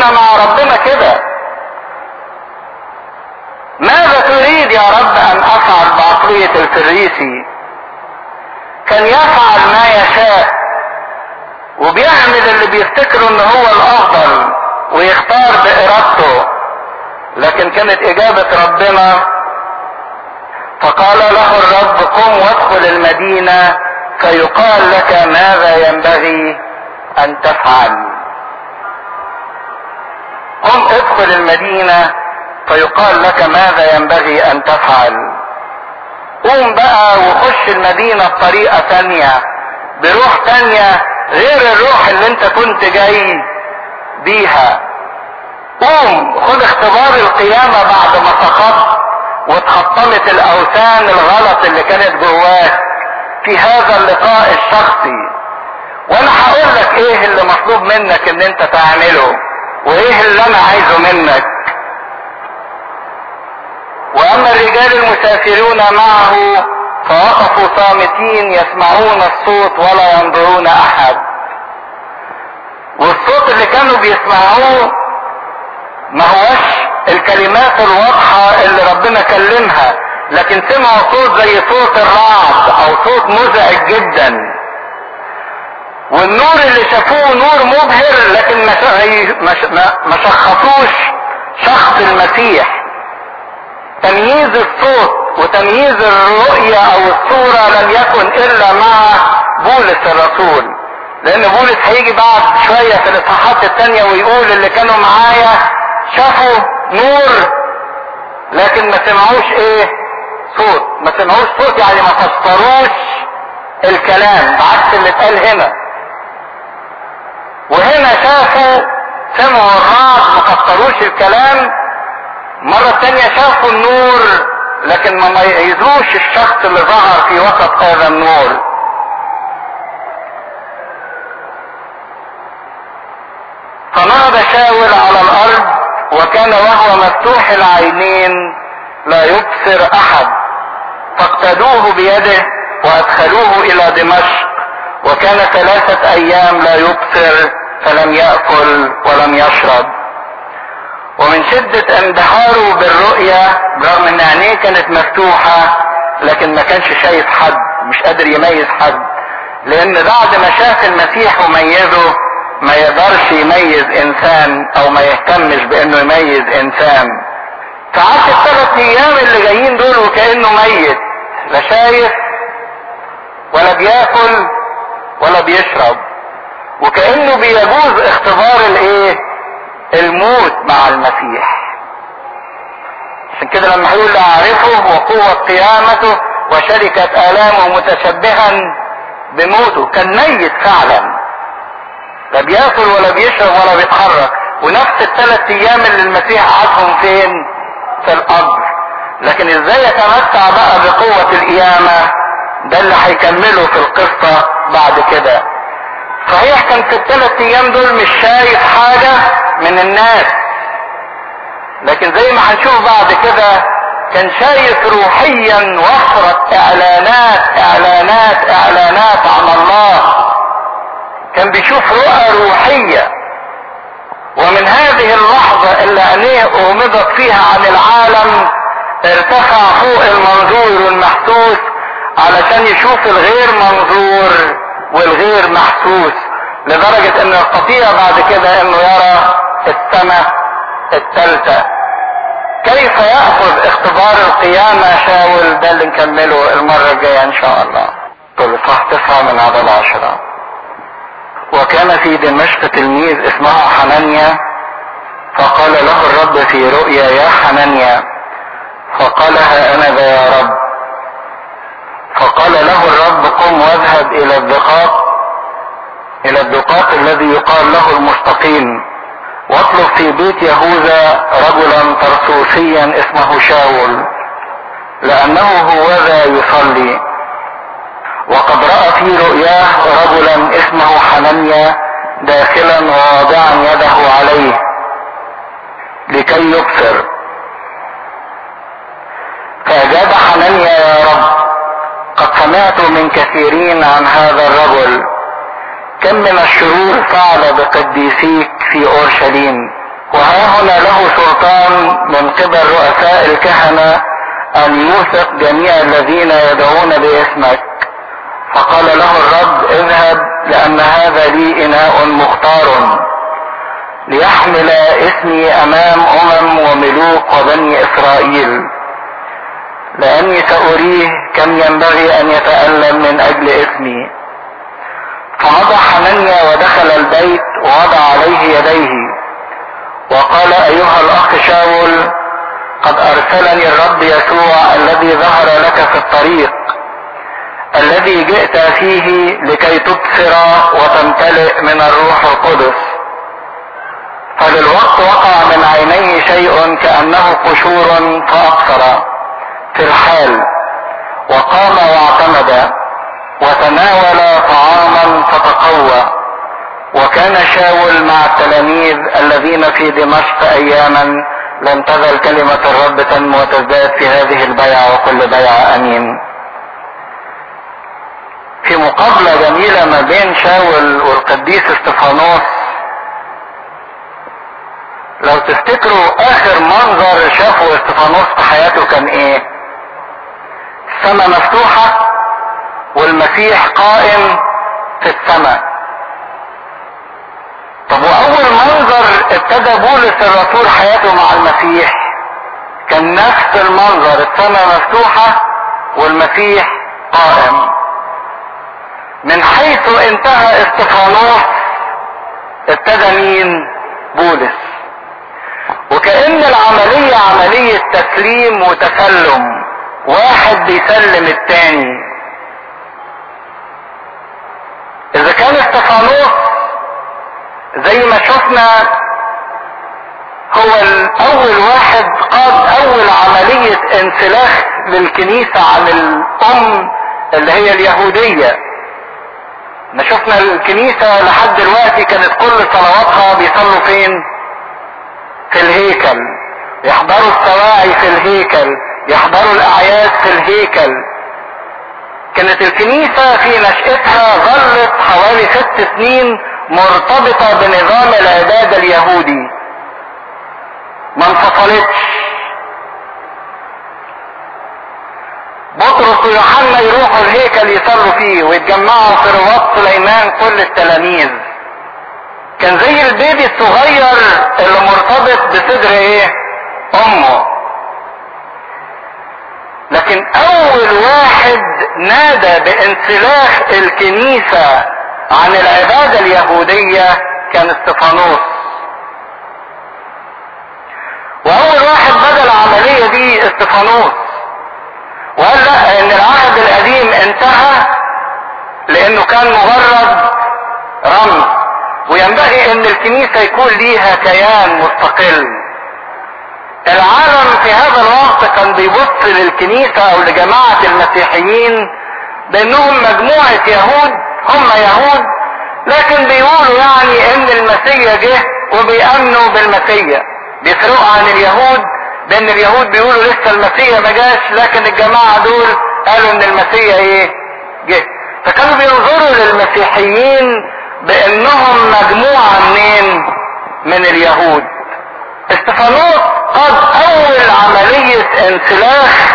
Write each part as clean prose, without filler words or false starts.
كنا مع ربنا كده. ماذا تريد يا رب ان افعل بعقلية الفريسي؟ كان يفعل ما يشاء وبيعمل اللي بيفتكره ان هو الافضل ويختار بارادته، لكن كانت اجابة ربنا فقال له الرب قم وادخل المدينة فيقال لك ماذا ينبغي ان تفعل. قم ادخل المدينة فيقال لك ماذا ينبغي ان تفعل. قوم بقى وخش المدينة بطريقة تانية بروح تانية غير الروح اللي انت كنت جاي بيها. قوم خد اختبار القيامة بعد ما سقطت واتحطمت الاوثان الغلط اللي كانت جواك في هذا اللقاء الشخصي، وانا هقول لك ايه اللي مطلوب منك ان انت تعمله وايه اللي انا عايزه منك. واما الرجال المسافرون معه فوقفوا صامتين يسمعون الصوت ولا ينظرون احد. والصوت اللي كانوا بيسمعوه ما هوش الكلمات الواضحة اللي ربنا كلمها، لكن سمعوا صوت زي صوت الرعد او صوت مزعج جدا. والنور اللي شافوه نور مبهر، لكن ما شخصوش شخص المسيح. تمييز الصوت وتمييز الرؤية او الصورة لم يكن الا مع بولس الرسول، لان بولس هيجي بعد شوية في الاصحاحات التانية ويقول اللي كانوا معايا شافوا نور لكن ما سمعوش ايه؟ صوت. ما سمعوش صوت يعني ما فسروش الكلام بعكس اللي اتقال هنا. وهنا شافوا سمعوا الرعد ما فسروش الكلام، مرة تانية شافوا النور لكن ما ميزوش الشخص اللي ظهر في وسط هذا النور. فنهض شاول على الارض وكان وهو مفتوح العينين لا يبصر احد، فاقتدوه بيده وادخلوه الى دمشق، وكان 3 ايام لا يبصر فلم يأكل ولم يشرب. ومن شدة اندهاره بالرؤية برغم ان عينيه كانت مفتوحة لكن ما كانش شايف حد، مش قادر يميز حد، لان بعد ما شاف المسيح وميزه ما يقدرش يميز انسان او ما يهتمش بانه يميز انسان. فعاش 3 ايام اللي جايين دول وكأنه ميت، لا شايف ولا بياكل ولا بيشرب، وكأنه بيجوز اختبار الايه؟ الموت مع المسيح. عشان كده لما هيقول اعرفه وقوة قيامته وشركة آلامه متشبها بموته، كان ميت فعلا، لا بياكل ولا بيشرب ولا بيتحرك. ونفس 3 ايام اللي المسيح قعدهم فين؟ في القبر. لكن ازاي يتمتع بقى بقوة القيامة؟ ده اللي هيكمله في القصة بعد كده. صحيح كان في ال3 ايام دول مش شايف حاجة من الناس، لكن زي ما هنشوف بعد كده كان شايف روحيا وفرة اعلانات اعلانات اعلانات عن الله. كان بيشوف رؤى روحية، ومن هذه اللحظة اللي عينيه اغمضت فيها عن العالم ارتفع فوق المنظور والمحسوس علشان يشوف الغير منظور والغير محسوس، لدرجة انه يستطيع بعد كده انه يرى السماء الثالثة. كيف يأخذ اختبار القيامة شاول؟ ده اللي نكمله المرة الجاية ان شاء الله. صح 9 من عدد 10. وكان في دمشق تلميذ اسمه حنانيا، فقال له الرب في رؤيا يا حنانيا، فقال ها انا ذا يا رب. فقال له الرب قم واذهب الى الدقاق الذي يقال له المستقيم، واطلب في بيت يهوذا رجلا ترسوسيا اسمه شاول، لانه هوذا يصلي. وقد رأى في رؤياه رجلا اسمه حنانيا داخلا وواضعا يده عليه لكي يبصر. فأجاب حنانيا يا رب قد سمعت من كثيرين عن هذا الرجل، كم من الشرور فعل بقديسيك في اورشليم، وها هنا له سلطان من قبل رؤساء الكهنة ان يوثق جميع الذين يدعون باسمك. فقال له الرب اذهب، لان هذا لي اناء مختار ليحمل اسمي امام وملوك وبني اسرائيل، لاني سأريه كم ينبغي ان يتألم من اجل اسمي. فمضى حنانيا ودخل البيت ووضع عليه يديه وقال ايها الاخ شاول، قد ارسلني الرب يسوع الذي ظهر لك في الطريق الذي جئت فيه لكي تبصر وتمتلئ من الروح القدس. فللوقت وقع من عينيه شيء كأنه قشور فأبصر في الحال، وقام واعتمد وتناول طعاما فتقوى. وكان شاول مع التلاميذ الذين في دمشق اياما لم تزل كلمة الرب تنمو وتزداد في هذه البيعة وكل بيعة. امين. في مقابلة جميلة ما بين شاول والقديس استفانوس، لو تفتكروا اخر منظر شافه استفانوس في حياته كان ايه؟ السماء مفتوحة والمسيح قائم في السماء. طب واول منظر ابتدى بولس الرسول حياته مع المسيح كان نفس المنظر، السماء مفتوحة والمسيح قائم. من حيث انتهى استفانوس ابتدى مين؟ بولس. وكأن العملية عملية تسليم وتسلم، واحد بيسلم التاني. اذا كان استفانوس زي ما شفنا هو اول واحد قاد اول عملية انسلاخ للكنيسة عن الام اللي هي اليهودية. ما شفنا الكنيسة لحد دلوقتي كانت كل صلواتها بيصلوا فين؟ في الهيكل، يحضروا السواعي في الهيكل، يحضروا الاعياد في الهيكل. كانت الكنيسة في نشأتها ظلت حوالي 6 سنين مرتبطة بنظام العبادة اليهودي، ما انفصلتش. بطرس ويوحنا يروحوا الهيكل يصلوا فيه ويتجمعوا في رباط سليمان كل التلاميذ. كان زي البيبي الصغير اللي مرتبط بصدر ايه؟ امه. لكن اول واحد نادى بانسلاخ الكنيسة عن العبادة اليهودية كان استفانوس. واول واحد بدأ العملية دي استفانوس، وقال لا، ان العهد القديم انتهى لانه كان مجرد رمز، وينبغي ان الكنيسة يكون ليها كيان مستقل. العالم في هذا الوقت كان بيبص للكنيسة او لجماعة المسيحيين بانهم مجموعة يهود، هم يهود لكن بيقولوا يعني ان المسيح جه وبيأمنوا بالمسيح. بيفرقوا عن اليهود بان اليهود بيقولوا لسه المسيح ما جاش، لكن الجماعة دول قالوا ان المسيح ايه؟ جه. فكانوا بينظروا للمسيحيين بانهم مجموعة منين؟ من اليهود. استفانوس قاد اول عملية انسلاخ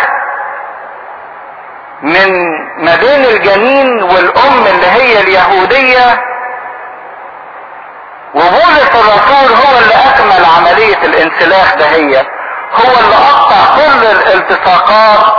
من ما بين الجنين والام اللي هي اليهودية، وبولس الرسول هو اللي اكمل عملية الانسلاخ دهية، هو اللي قطع كل الالتصاقات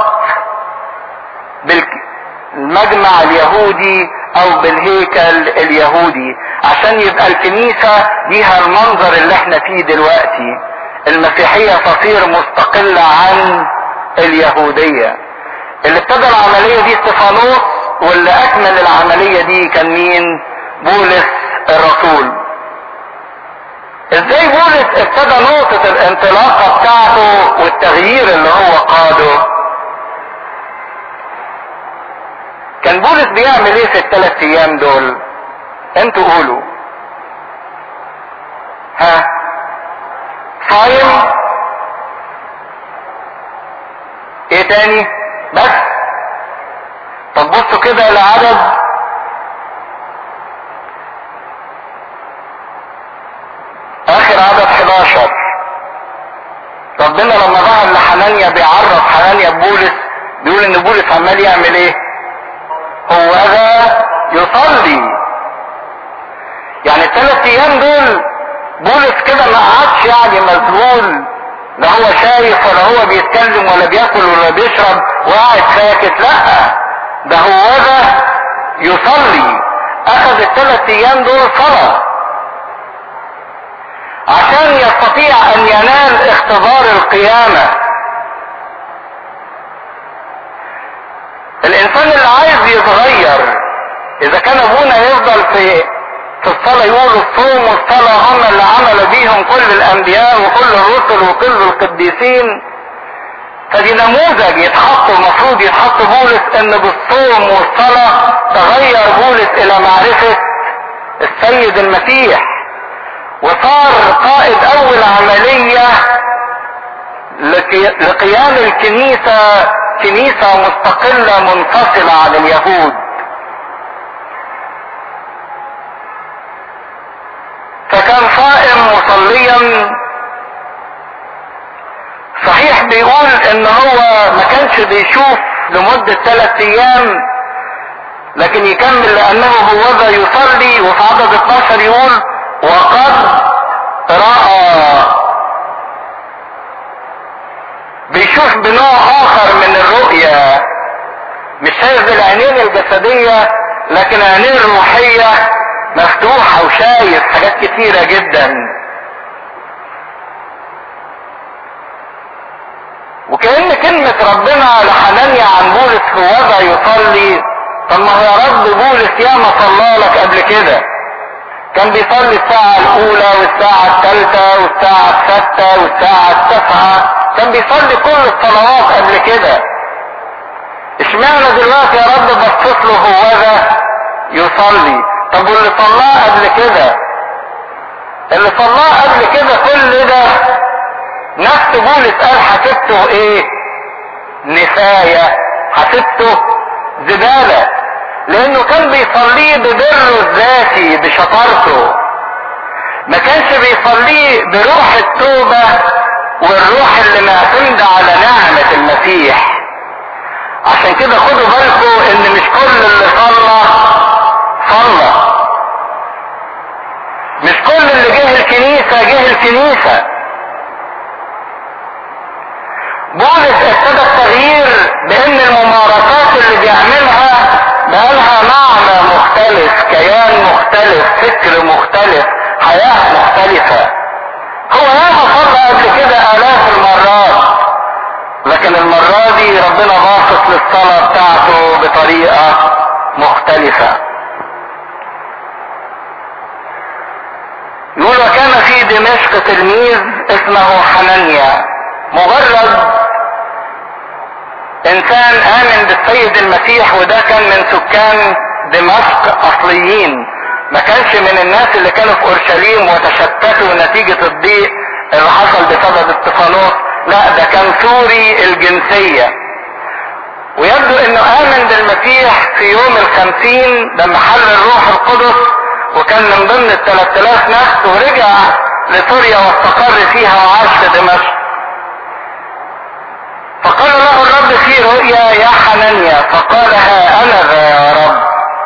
بالمجمع اليهودي او بالهيكل اليهودي عشان يبقى الكنيسة ليها المنظر اللي احنا فيه دلوقتي. المسيحية تصير مستقلة عن اليهودية. اللي ابتدى العملية دي استفانوس، واللي اكمل العملية دي كان مين؟ بولس الرسول. ازاي بولس ابتدى نقطة الانطلاقة بتاعته والتغيير اللي هو قاده؟ كان بولس بيعمل ايه في ال3 ايام دول؟ انتوا قولوا. ها؟ صايم؟ ايه تاني؟ بس؟ طب بصوا كده العدد، اخر عدد 11. ربنا لما ظهر لحنانيا بيعرف حنانيا ببولس، بيقول ان بولس عمال يعمل ايه؟ هو ذا يصلي. يعني ال3 ايام دول بولس كده ما قعدش يعني مذهول، لا هو شايف ولا هو بيتكلم ولا بياكل ولا بيشرب وقاعد ساكت، لا ده هو ذا يصلي. اخذ ال3 ايام دول صلاة عشان يستطيع ان ينال اختبار القيامة. الانسان اللي عايز يتغير، اذا كان ابونا يفضل في الصلاة يقول الصوم والصلاة هم اللي عمل بيهم كل الانبياء وكل الرسل وكل القديسين، فدي نموذج يتحط، المفروض يتحط بولس ان بالصوم والصلاة تغير بولس الى معرفة السيد المسيح، وصار قائد اول عملية لقيام الكنيسة، كنيسة مستقلة منفصلة عن اليهود. فكان صائم مصليا. صحيح بيقول ان هو ما كانش بيشوف لمدة 3 ايام، لكن يكمل لانه هو ذا يصلي، وفي عدد 12 يقول وقد رأى. بيشوف بنوع اخر من الرؤية، مش شايف بالعينين الجسدية لكن عينين الروحية مفتوحة وشايف حاجات كتيرة جدا. وكأن كلمة ربنا لحنانيا عن بولس هو ذا يصلي، طب ما هو يا رب بولس ياما صلى لك قبل كده، كان بيصلي الساعة الأولى والساعة الثالثة والساعة السادسة والساعة التاسعة، كان بيصلي كل الصلوات قبل كده. اشمعنى دلوقتي يا رب بصيت له هو ذا يصلي؟ طب واللي صلاه قبل كده، اللي صلاه قبل كده كل ده نفس بولس قال حسبته ايه؟ نفاية، حسبته زبالة، لانه كان بيصليه ببره الذاتي بشطارته، ما كانش بيصليه بروح التوبة والروح اللي معتمدة على نعمة المسيح. عشان كده خدوا بالكم ان مش كل اللي صلى مش كل اللي جه الكنيسة. بولس ابتدى التغيير بان الممارسات اللي بيعملها بقالها معنى مختلف، كيان مختلف، فكر مختلف، حياة مختلفة. هو ياما صلى قبل كده آلاف المرات، لكن المرة دي ربنا باصص للصلاة بتاعته بطريقة مختلفة. يقول وكان في دمشق تلميذ اسمه حنانيا، مجرد انسان امن بالسيد المسيح، وده كان من سكان دمشق اصليين، ما كانش من الناس اللي كانوا في اورشليم وتشتتوا نتيجة الضيق اللي حصل بسبب استفانوس، لا ده كان سوري الجنسية. ويبدو انه امن بالمسيح في يوم 50 لما حل الروح القدس، وكان من ضمن 3000 نفس، ورجع لسوريا واستقر فيها وعاش في دمشق. فقال له الرب في رؤيا يا حنانيا، فقال ها انا ذا يا رب.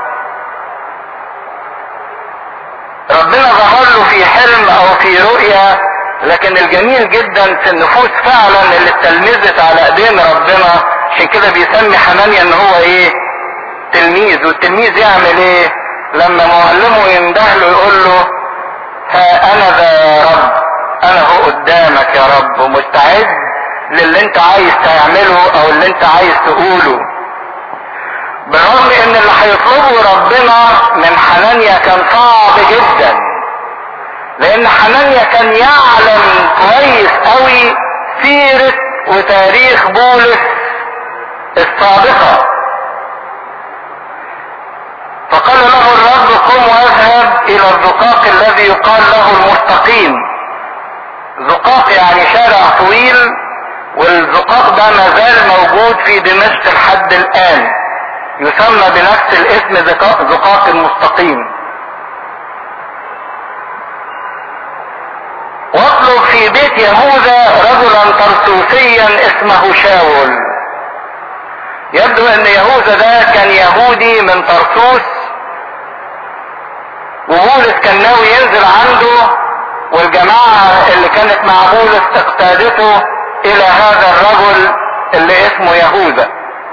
ربنا ظهر له في حلم او في رؤيا، لكن الجميل جدا في النفوس فعلا اللي اتلمذت على ايدين ربنا، عشان كده بيسمي حنانيا ان هو ايه؟ تلميذ. والتلميذ يعمل ايه؟ لما معلمه يندهله يقول له ها انا ذا يا رب، انا هو قدامك يا رب ومستعد للي انت عايز تعمله او اللي انت عايز تقوله. بالرغم ان اللي هيطلبه ربنا من حنانيا كان صعب جدا، لان حنانيا كان يعلم كويس قوي سيرة وتاريخ بولس السابقة. فقال له الرب قم واذهب الى الزقاق الذي يقال له المستقيم. زقاق يعني شارع طويل، والزقاق ده ما زال موجود في دمشق لحد الان، يسمى بنفس الاسم زقاق المستقيم. واطلب في في بيت يهوذا رجلا طرسوسيا اسمه شاول. يبدو ان يهوذا ده كان يهودي من طرسوس، وبولس كان ناوي ينزل عنده، والجماعة اللي كانت مع بولس اقتادته الى هذا الرجل اللي اسمه يهوذا،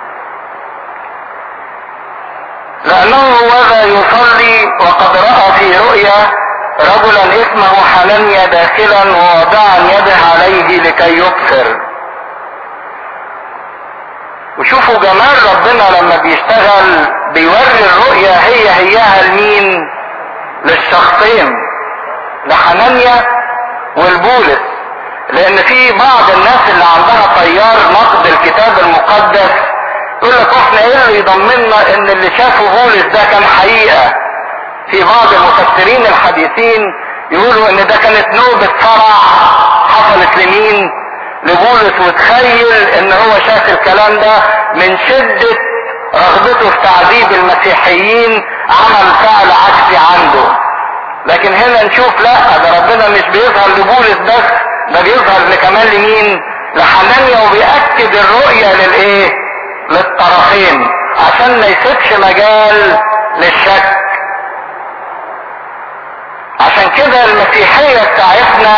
لانه وذا يصلي وقد رأى في رؤيا رجلا اسمه حنانيا داخلا ووضعا يده عليه لكي يبصر. وشوفوا جمال ربنا لما بيشتغل بيوري الرؤيا هيها لمين؟ للشخصين، لحنانيا والبولس. لان في بعض الناس اللي عندها طيار نقد الكتاب المقدس يقول لك احنا ايه اللي يضمننا ان اللي شافه بولس ده كان حقيقة. في بعض المفسرين الحديثين يقولوا ان ده كانت نوبة صرع حصلت لمين؟ لبولس، وتخيل ان هو شاف الكلام ده من شدة رغبته في تعذيب المسيحيين عمل فعل عكسي عنده. لكن هنا نشوف لا، ده ربنا مش بيظهر لبولس بس، ده بيظهر كمان لمين؟ لحنانيا، وبيأكد الرؤية للايه؟ للطرفين عشان ما يسيبش مجال للشك. عشان كده المسيحية بتاعتنا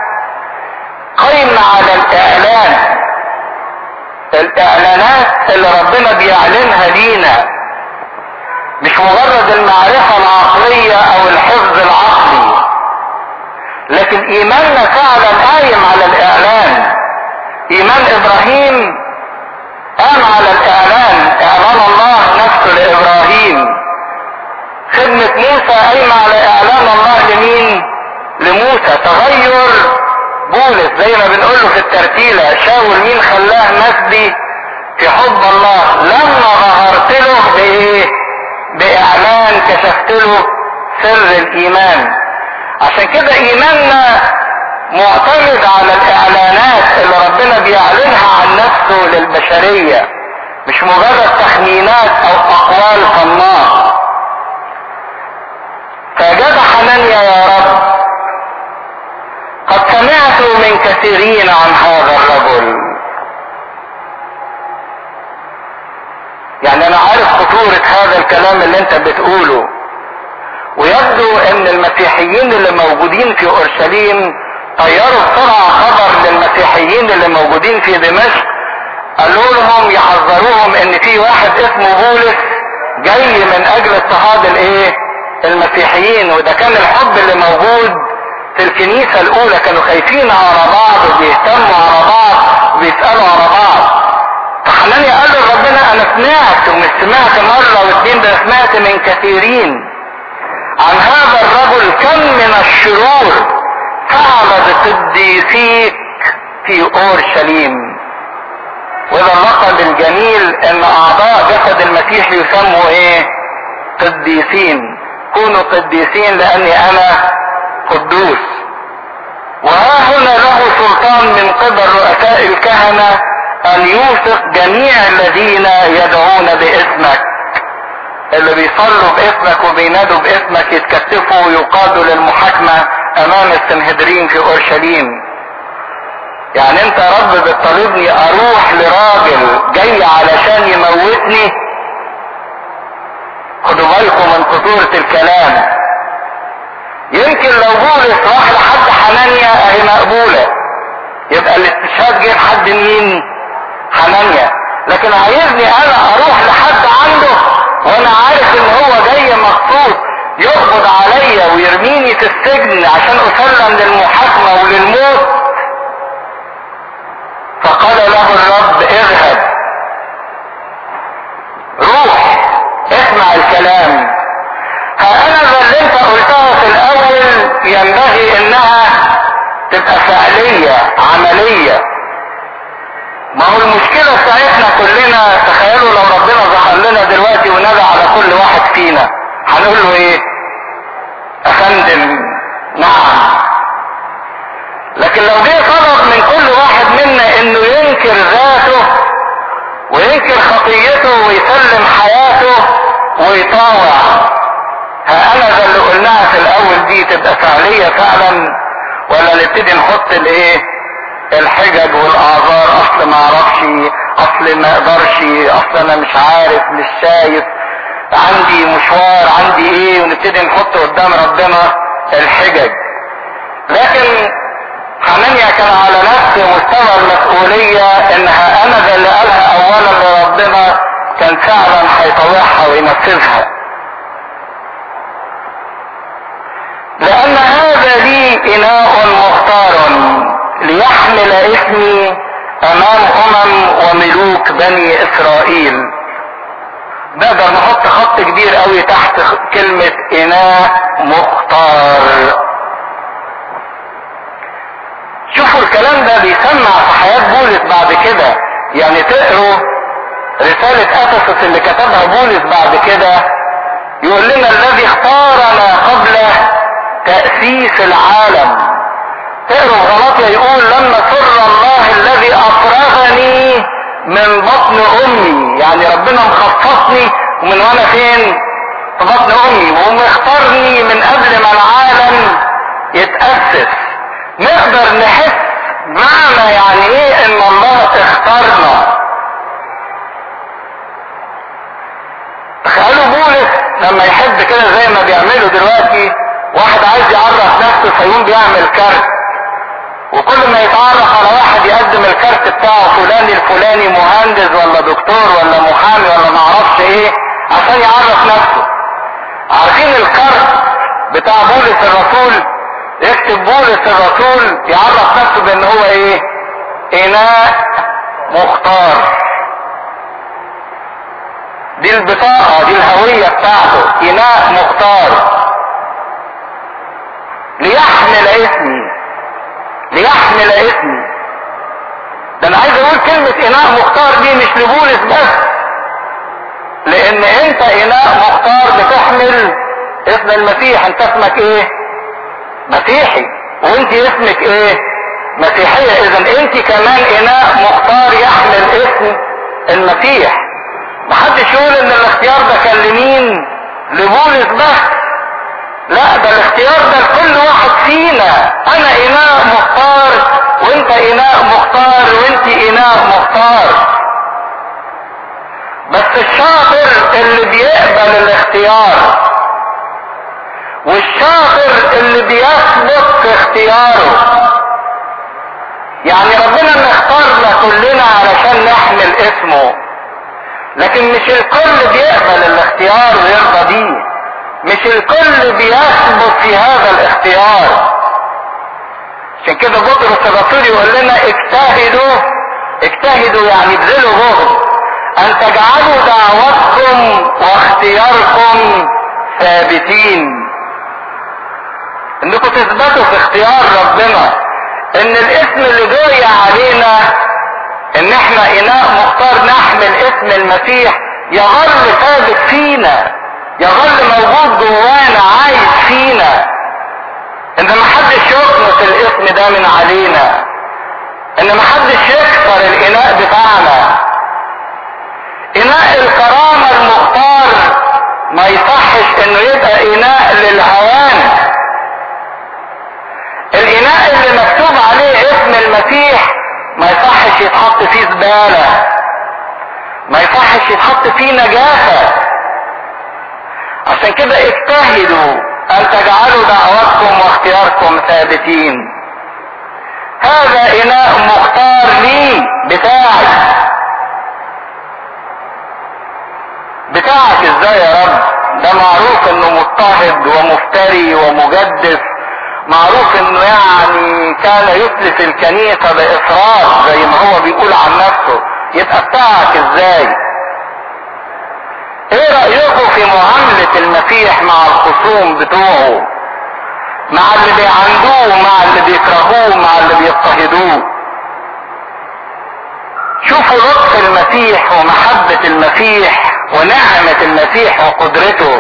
قايمة على الاعلان، الاعلانات اللي ربنا بيعلنها لينا، مش مجرد المعرفة العقلية او الحفظ العقلي، لكن ايماننا فعلا قايم على الاعلان. ايمان ابراهيم قام على الاعلان، اعلان الله نفسه لابراهيم. خدمة موسى قايمة على اعلان الله لمين؟ لموسى. تغير بولس زي ما بنقوله في الترتيلة، شاول مين خلاه مسبي في حب الله؟ لما ظهرت له بايه؟ باعلان كشفت له سر الايمان. عشان كده ايماننا معتمد على الاعلانات اللي ربنا بيعلنها عن نفسه للبشرية، مش مجرد تخمينات او اقوال صناعة. فجد حنانيا يا رب قد سمعت من كثيرين عن هذا الرجل. يعني انا عارف خطورة هذا الكلام اللي انت بتقوله، ويبدو ان المسيحيين اللي موجودين في اورشليم طيروا بسرعة خبر للمسيحيين اللي موجودين في دمشق، قالوا لهم يحذروهم ان في واحد اسمه بولس جاي من اجل اضطهاد الايه؟ المسيحيين. وده كان الحب اللي موجود في الكنيسة الاولى، كانوا خايفين على بعض وبيهتموا على بعض وبيسألوا على بعض. فحنانيا قال لربنا انا سمعت، ومش سمعت مرة واثنين، ده سمعت من كثيرين عن هذا الرجل كم من الشرور فعل بقديسيك في اورشليم. وده اللقب الجميل ان اعضاء جسد المسيح يسموا ايه؟ قديسين. كونوا قديسين لاني انا قدوس. وها هنا له سلطان من قبل رؤساء الكهنة ان يوثق جميع الذين يدعون باسمك. اللي بيصلوا باسمك وبينادوا باسمك يتكتفوا ويقادوا للمحاكمة امام السنهدرين في اورشليم. يعني انت يا رب بتطالبني اروح لراجل جاي علشان يموتني؟ خدوا بالكم من خطورة الكلام. يمكن لو بولس راح لحد حنانيا اهي مقبولة، يبقى الاستشهاد جه لحد مين؟ حنانيا. لكن عايزني انا اروح لحد عنده وانا عارف ان هو جاي مخصوص يقبض عليا ويرميني في السجن عشان اسلم للمحاكمة وللموت. فقال له الرب اذهب، روح اسمع الكلام. ها انا اللي انت قلتها في الاول ينبغي انها تبقى فعلية عملية. ما هو المشكلة بتاعتنا كلنا، تخيلوا لو ربنا ظهر لنا دلوقتي ونادى على كل واحد فينا هنقول له ايه؟ افندم نعم. لكن لو جه طلب من كل واحد منا انه ينكر ذاته وينكر خطيته ويسلم حياته ويطاوع، ها انا ده اللي قلناها في الاول دي تبقى فعلية فعلا؟ ولا ولا نبتدي نحط الايه الحجج والاعذار، اصل ما اعرفش، اصل ما اقدرش، اصل انا مش عارف، مش شايف، عندي مشوار، عندي ايه، ونبتدي نحط قدام ربنا الحجج. لكن حنانيا كان على نفس مستوى المسؤولية، انها انا اللي قالها اولا لربنا كان فعلا هيطوعها وينفذها، لان هذا لي اناء مختار ليحمل اسمي امام وملوك بني اسرائيل. نقدر نحط خط كبير قوي تحت كلمة اناء مختار. شوفوا الكلام ده بيسمع في حياة بولس بعد كده. يعني تقروا رسالة افسس اللي كتبها بولس بعد كده، يقول لنا الذي اختارنا قبل تأسيس العالم. تقروا غلطية يقول لما سر الله الذي افرغني من بطن امي، يعني ربنا مخصصني ومن وانا فين؟ في بطن امي، ومختارني من قبل ما العالم يتأسس. نقدر نحس معنى يعني ايه ان الله اختارنا. تخيلوا بولس لما يحب كده زي ما بيعملوا دلوقتي، واحد عايز يعرف نفسه فيقوم بيعمل كارت، وكل ما يتعرف على واحد يقدم الكارت بتاعه فلان الفلاني مهندس ولا دكتور ولا محامي ولا معرفش ايه عشان يعرف نفسه. عارفين الكارت بتاع بولس الرسول؟ يكتب بولس الرسول يعرف نفسه بان هو ايه؟ اناء مختار. دي البطاقة، دي الهوية بتاعته، اناء مختار ليحمل اسمي، ليحمل اسمي. ده انا عايز اقول كلمة اناء مختار دي مش لبولس بس، لان انت اناء مختار بتحمل اسم المسيح. انت اسمك ايه؟ مسيحي، وانت اسمك ايه؟ مسيحية. اذا انت كمان اناء مختار يحمل اسم المسيح. محدش يقول ان الاختيار ده كان لمين؟ لبولس بس. لا، ده الاختيار ده لكل واحد فينا. انا اناء مختار، وانت اناء مختار، وانت اناء مختار. بس الشاطر اللي بيقبل الاختيار، والشاطر اللي بيثبت في اختياره. يعني ربنا مختارنا كلنا علشان نحمل اسمه، لكن مش الكل بيقبل الاختيار ويرضى بيه، مش الكل بيثبت في هذا الاختيار. عشان كده بطرس الرسول يقول لنا اجتهدوا، اجتهدوا يعني ابذلوا جهد ان تجعلوا دعوتكم واختياركم ثابتين. انكم تثبتوا في اختيار ربنا، ان الاسم اللي جاي علينا ان احنا اناء مختار نحمل اسم المسيح يظل ثابت فينا، يظل موجود جوانا عايش فينا، ان محدش يطمس الاسم ده من علينا، ان محدش يكسر الاناء بتاعنا. اناء الكرامة المختار ما يصحش انه يبقى اناء للهوان. الاناء اللي مكتوب عليه اسم المسيح ما يصحش يتحط فيه زبالة، ما يصحش يتحط فيه نجاسة. عشان كده اجتهدوا ان تجعلوا دعوتكم واختياركم ثابتين. هذا اناء مختار لي، بتاعي. بتاعك ازاي يا رب؟ ده معروف انه مضطهد ومفتري ومجدف، معروف انه يعني كان يتلف الكنيسة بإفراط زي ما هو بيقول عن نفسه. يبقى بتاعك ازاي؟ ايه رأيكم في معاملة المسيح مع الخصوم بتوعه، مع اللي بيعندوه، مع اللي بيكرهوه، مع اللي بيضطهدوه؟ شوفوا لطف المسيح ومحبة المسيح ونعمة المسيح وقدرته.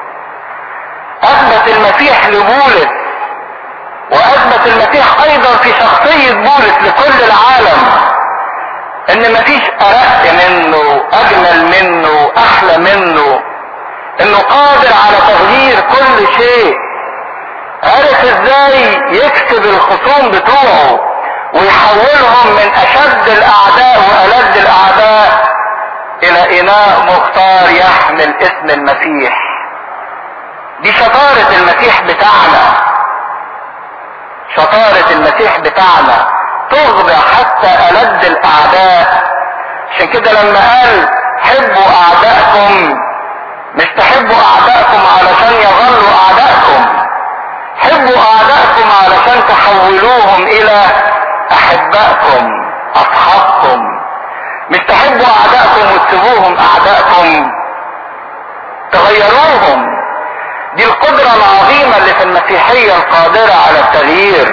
اثبت المسيح لبولس، واثبت المسيح ايضا في شخصية بولس لكل العالم ان مفيش ارق منه، اجمل منه، احلى منه، انه قادر على تغيير كل شيء، عرف ازاي يكسب الخصوم بتوعه ويحولهم من اشد الاعداء والد الاعداء الى اناء مختار يحمل اسم المسيح. دي شطارة المسيح بتاعنا، شطارة المسيح بتاعنا تخضع حتى ألد الأعداء. عشان كده لما قال حبوا أعداءكم، مش تحبوا أعداءكم علشان يظلوا أعداءكم، حبوا أعداءكم علشان تحولوهم إلى أحبائكم أصحابكم. مش تحبوا أعداءكم وتسيبوهم أعداءكم، تغيروهم. دي القدرة العظيمة اللي في المسيحية القادرة على التغيير.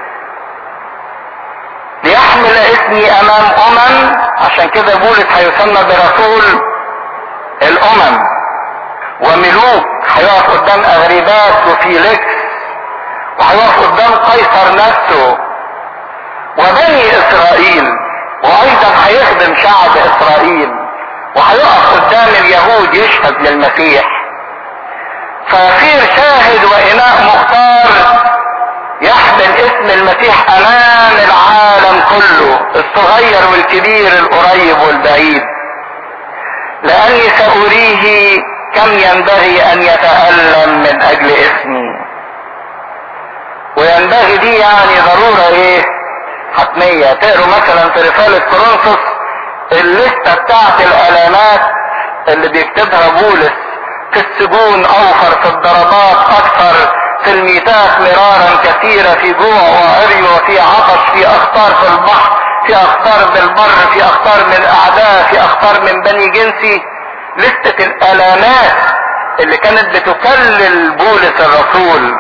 ليحمل اسمي امام عشان كده بولس هيسمى برسول الامم وملوك. هيقف قدام اغريباس وفيليكس، وهيقف قدام قيصر نفسه وبني اسرائيل، وايضا هيخدم شعب اسرائيل، وهيقف قدام اليهود يشهد للمسيح. فيصير شاهد واناء مختار يحمل اسم المسيح امام العالم كله، الصغير والكبير، القريب والبعيد. لاني سأريه كم ينبغي ان يتألم من اجل اسمي. وينبغي دي يعني ضرورة ايه؟ حتمية. تقروا مثلا في رسالة كورنثوس الليستة بتاعت الالامات اللي بيكتبها بولس، في السجون اوفر، في الضربات اكثر، في الميتات مرارا كثيرة، في جوع وعري وفي عطش، في اخطار في البحر، في اخطار بالبر، في اخطار من اعداء، في اخطار من بني جنسي. لستة الالامات اللي كانت بتكلل بولس الرسول.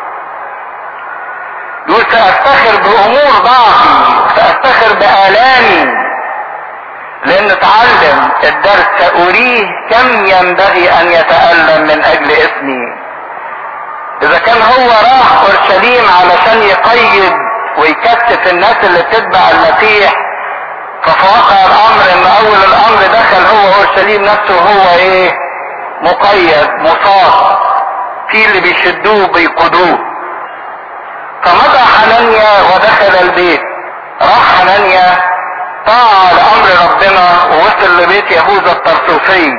يقول سافتخر بامور ضعفي، سافتخر بالامي، لان اتعلم الدرس سأريه كم ينبغي ان يتألم من اجل اسمي. اذا كان هو راح اورشليم علشان يقيد ويكتف الناس اللي بتتبع المسيح، ففي واقع الامر ان اول الامر دخل هو اورشليم نفسه هو ايه؟ مقيد مصاب، في اللي بيشدوه بيقودوه. فمضى حنانيا ودخل البيت. راح حنانيا طاع لامر ربنا ووصل لبيت يهوذا الطرسوسي،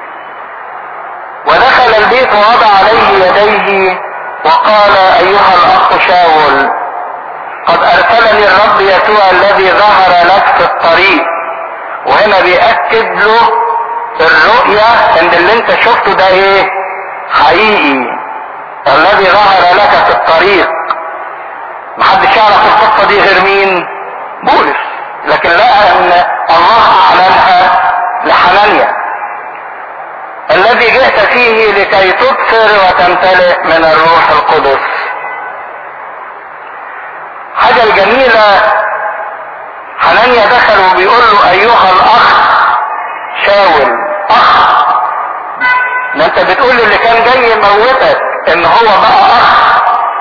ودخل البيت ووضع عليه يديه وقال ايها الاخ شاول، قد ارسلني الرب يسوع الذي ظهر لك في الطريق. وهنا بيأكد له الرؤية ان اللي انت شفته ده ايه؟ حقيقي. الذي ظهر لك في الطريق. محدش يعرف القصة دي غير مين؟ بولس. لكن لقى ان الله اعلنها لحنانيا. الذي جئت فيه لكي تبصر وتمتلئ من الروح القدس. حاجة الجميلة حنانيا دخل وبيقول له ايها الاخ شاول. اخ، ما انت بتقول اللي كان جاي يموتك ان هو بقى اخ.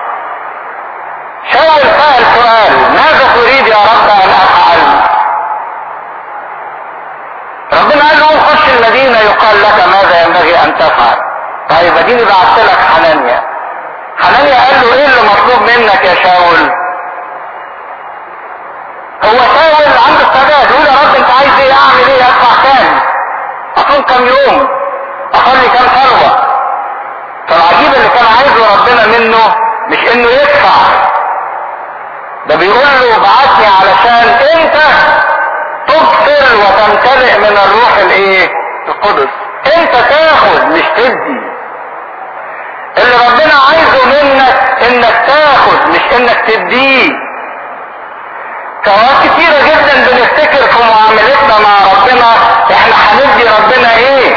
شاول سأل سؤال، ماذا تريد يا رب ان افعل؟ ربنا قال له خش المدينة يقال لك ماذا ينبغي ان تفعل. طيب اديني بعت لك حنانيا. حنانيا قال له ايه اللي مطلوب منك يا شاول؟ هو شاول عنده استعداد يقول يا رب انت عايز ايه؟ اعمل ايه؟ ادفع كام؟ اصوم كام يوم؟ اصلي كام صلوة؟ فالعجيب اللي كان عايزه ربنا منه مش انه يدفع، ده بيقول له بعتني علشان انت تبصر وتمتلئ من الروح الايه؟ القدس. انت تاخد مش تدي. اللي ربنا عايزه منك انك تاخد مش انك تديه. فوقت كتيرة جدا بنفتكر في معاملتنا مع ربنا احنا هندي ربنا ايه؟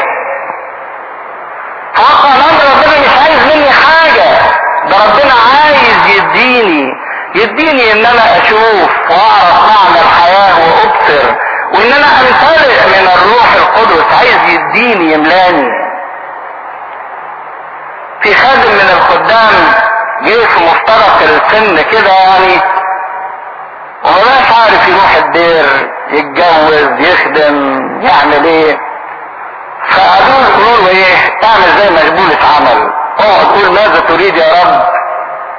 فوقع الامر ربنا مش عايز مني حاجة، ده ربنا عايز يديني ان انا اشوف واعرف معنى الحياة وابصر، وان انا امتلئ من الروح القدس. عايز يديني يملاني. في خادم من الخدام جه في مفترق السن كده يعني، ومبقاش عارف يروح الدير، يتجوز، يخدم، يعمل ايه. فقالوا له ايه؟ اعمل زي ما بولس عمل، اقعد قول ماذا تريد يا رب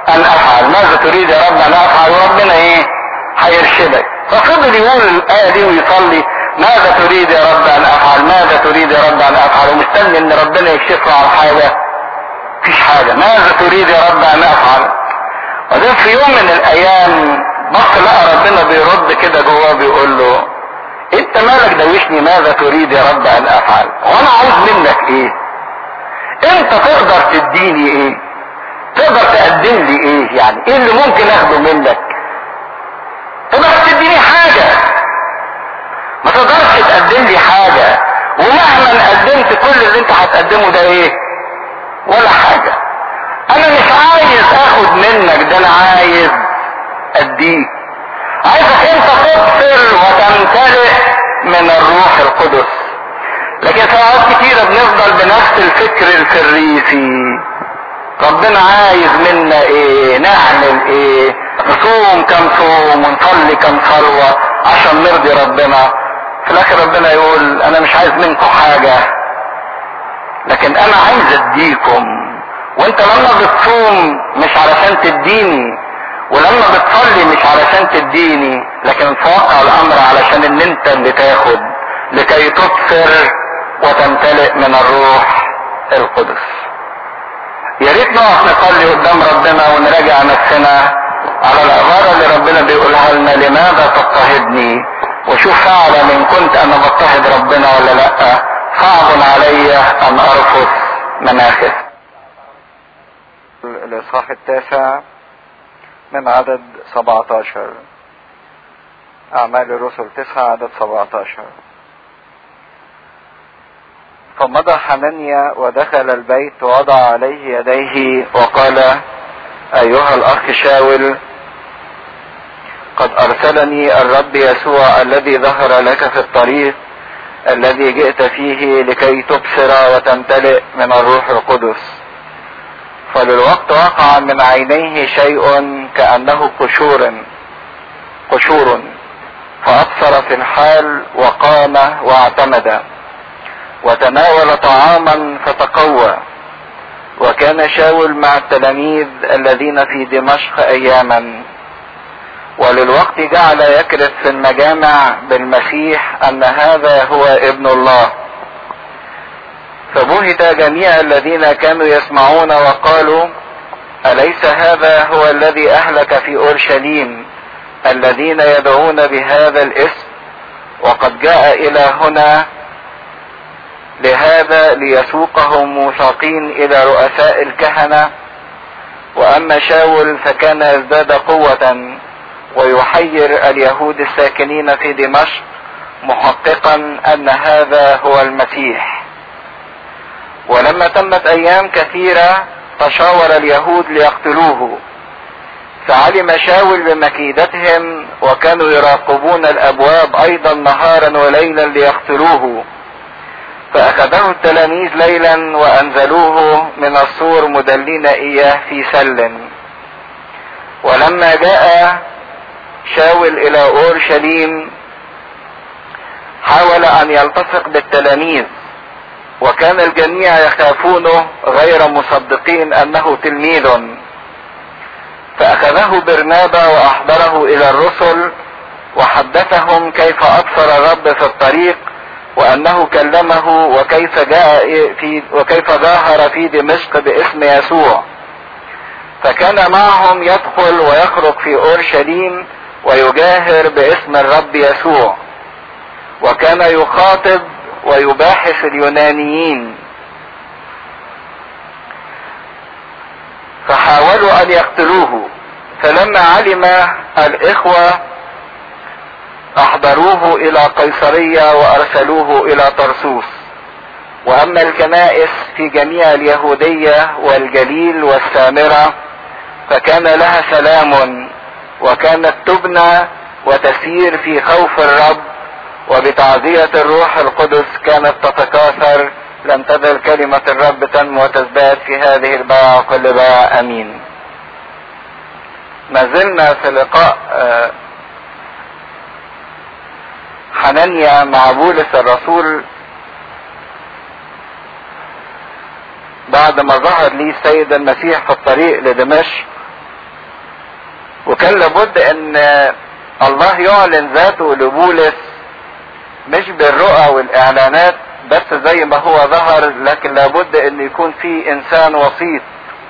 ان افعل، ماذا تريد يا رب ان افعل؟ وربنا ايه؟ هيرشدك. ففضل يقول الايه دي ويصلي، ماذا تريد يا رب ان افعل، ماذا تريد يا رب ان افعل، ومستني ان ربنا يكشف له عن حاجه. مفيش حاجه. ماذا تريد يا رب ان افعل؟ وبعدين في يوم من الايام بص لقى ربنا بيرد كده جواه بيقول له انت مالك دوشني؟ ماذا تريد يا رب ان افعل؟ وانا عاوز منك ايه؟ انت تقدر تديني ايه؟ تقدر تقدم لي ايه؟ يعني ايه اللي ممكن اخده منك؟ تقدر تديني حاجه؟ ما تقدرش تقدم لي حاجه، ومهما قدمت كل اللي انت هتقدمه ده ايه؟ ولا حاجه. انا مش عايز اخد منك، ده انا عايز اديك. عايزك انت تبصر وتمتلئ من الروح القدس. لكن في اوقات كتيره بنفضل بنفس الفكر الفريسي. ربنا عايز منا ايه؟ نعمل ايه؟ نصوم كم صوم ونصلي كم صلوه عشان نرضي ربنا. في الاخر ربنا يقول انا مش عايز منكم حاجه، لكن انا عايز اديكم. وانت لما بتصوم مش علشان تديني، ولما بتصلي مش علشان تديني، لكن في واقع الامر علشان ان انت اللي تاخد، لكي تبصر وتمتلئ من الروح القدس. يا ريت نقف نصلي قدام ربنا ونراجع نفسنا على العبارة اللي ربنا بيقولها لنا، لماذا تضطهدني؟ وشوف فعلا ان كنت انا بضطهد ربنا ولا لا. صعب علي ان ارفض مناخس. الاصحاح 9 من عدد 17. اعمال الرسل 9 عدد 17. فمضى حنانيا ودخل البيت ووضع عليه يديه وقال ايها الاخ شاول، قد ارسلني الرب يسوع الذي ظهر لك في الطريق الذي جئت فيه لكي تبصر وتمتلئ من الروح القدس. فللوقت وقع من عينيه شيء كأنه قشور فأبصر في الحال وقام واعتمد وتناول طعاما فتقوى. وكان شاول مع التلاميذ الذين في دمشق اياما. وللوقت جعل يكرز في المجامع بالمسيح ان هذا هو ابن الله. فبهت جميع الذين كانوا يسمعون وقالوا أليس هذا هو الذي أهلك في أورشليم الذين يدعون بهذا الاسم؟ وقد جاء إلى هنا لهذا ليسوقهم موثقين إلى رؤساء الكهنة. وأما شاول فكان يزداد قوة ويحير اليهود الساكنين في دمشق محققا أن هذا هو المسيح. ولما تمت أيام كثيرة تشاور اليهود ليقتلوه، فعلم شاول بمكيدتهم وكانوا يراقبون الأبواب أيضا نهارا وليلا ليقتلوه. فأخذه التلاميذ ليلا وأنزلوه من السور مدلين إياه في سل. ولما جاء شاول إلى أورشليم حاول أن يلتصق بالتلاميذ، وكان الجميع يخافونه غير مصدقين أنه تلميذ. فأخذه برنابا وأحضره إلى الرسل وحدثهم كيف أبصر الرب في الطريق وأنه كلمه وكيف ظاهر في دمشق باسم يسوع. فكان معهم يدخل ويخرج في أورشليم ويجاهر باسم الرب يسوع، وكان يخاطب ويباحث اليونانيين. فحاولوا أن يقتلوه، فلما علم الإخوة أحضروه إلى قيصرية وأرسلوه إلى طرسوس. وأما الكنائس في جميع اليهودية والجليل والسامرة فكان لها سلام، وكانت تبنى وتسير في خوف الرب، وبتعزية الروح القدس كانت تتكاثر. لم تزل كلمة الرب تنمو وتزداد في هذه الباعة وكل باعة. امين. ما زلنا في لقاء حنانيا مع بولس الرسول بعد ما ظهر لي السيد المسيح في الطريق لدمشق وكان لابد ان الله يعلن ذاته لبولس مش بالرؤى والاعلانات بس زي ما هو ظهر، لكن لابد ان يكون في انسان وسيط.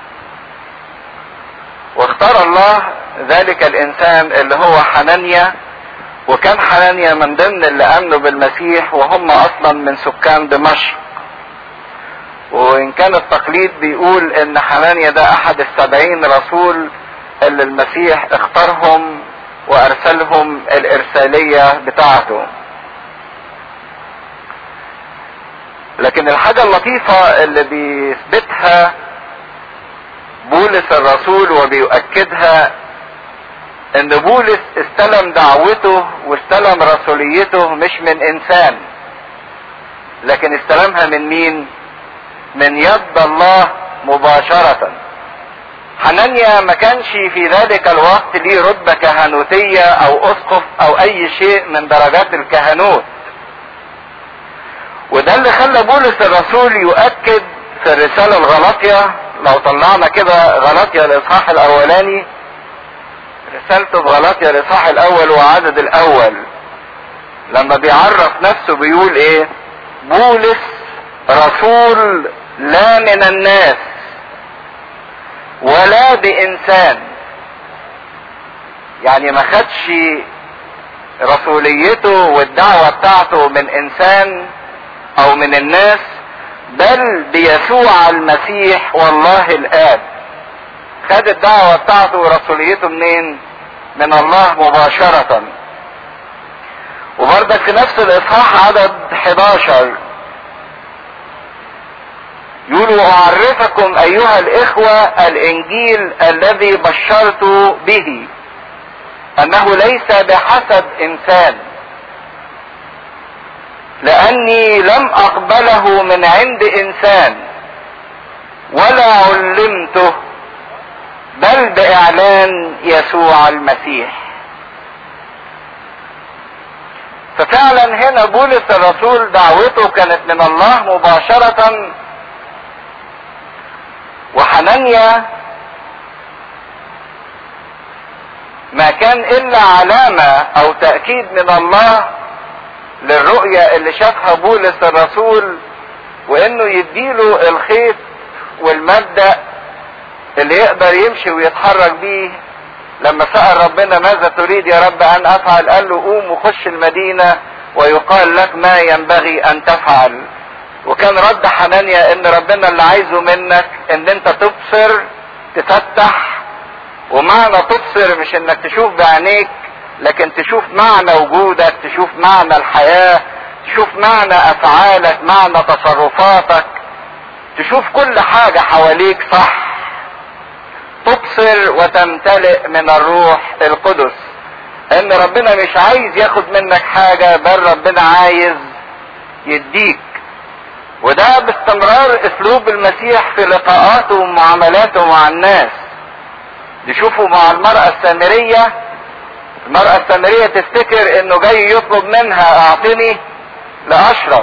واختار الله ذلك الانسان اللي هو حنانيا، وكان حنانيا من ضمن اللي امنوا بالمسيح وهم اصلا من سكان دمشق. وان كان التقليد بيقول ان حنانيا ده احد 70 رسول اللي المسيح اختارهم وارسلهم الارسالية بتاعته. لكن الحاجة اللطيفة اللي بيثبتها بولس الرسول وبيؤكدها ان بولس استلم دعوته واستلم رسوليته مش من انسان، لكن استلمها من مين؟ من يد الله مباشرة. حنانيا ما كانش في ذلك الوقت ليه رتبة كهنوتية او اسقف او اي شيء من درجات الكهنوت، وده اللي خلى بولس الرسول يؤكد في الرسالة الغلاطية. لو طلعنا كده غلاطية الاصحاح الاولاني، رسالته في غلاطية الاصحاح الاول وعدد الاول، لما بيعرف نفسه بيقول ايه؟ بولس رسول لا من الناس ولا بانسان. يعني ما خدش رسوليته والدعوة بتاعته من انسان او من الناس، بل بيسوع المسيح والله الاب. خد الدعوة بتاعته ورسوليته منين؟ من الله مباشرة. وبرضك في نفس الاصحاح عدد 11 يقولوا اعرفكم ايها الاخوة الانجيل الذي بشرت به انه ليس بحسب انسان، لاني لم اقبله من عند انسان ولا علمته، بل باعلان يسوع المسيح. ففعلا هنا بولس الرسول دعوته كانت من الله مباشرة، وحنانيا ما كان الا علامة او تأكيد من الله للرؤية اللي شافها بولس الرسول، وانه يديله الخيط والمبدأ اللي يقدر يمشي ويتحرك بيه. لما سأل ربنا ماذا تريد يا رب ان افعل؟ قال له قوم وخش المدينة ويقال لك ما ينبغي ان تفعل. وكان رد حنانيا ان ربنا اللي عايزه منك ان انت تبصر تفتح، ومعنى تبصر مش انك تشوف بعينيك، لكن تشوف معنى وجودك، تشوف معنى الحياة، تشوف معنى افعالك، معنى تصرفاتك، تشوف كل حاجة حواليك صح. تبصر وتمتلئ من الروح القدس، ان ربنا مش عايز ياخد منك حاجة، بل ربنا عايز يديك. وده باستمرار اسلوب المسيح في لقاءاته ومعاملاته مع الناس. نشوفه مع المرأة السامرية. المرأة السامرية تفتكر انه جاي يطلب منها اعطني لاشرب،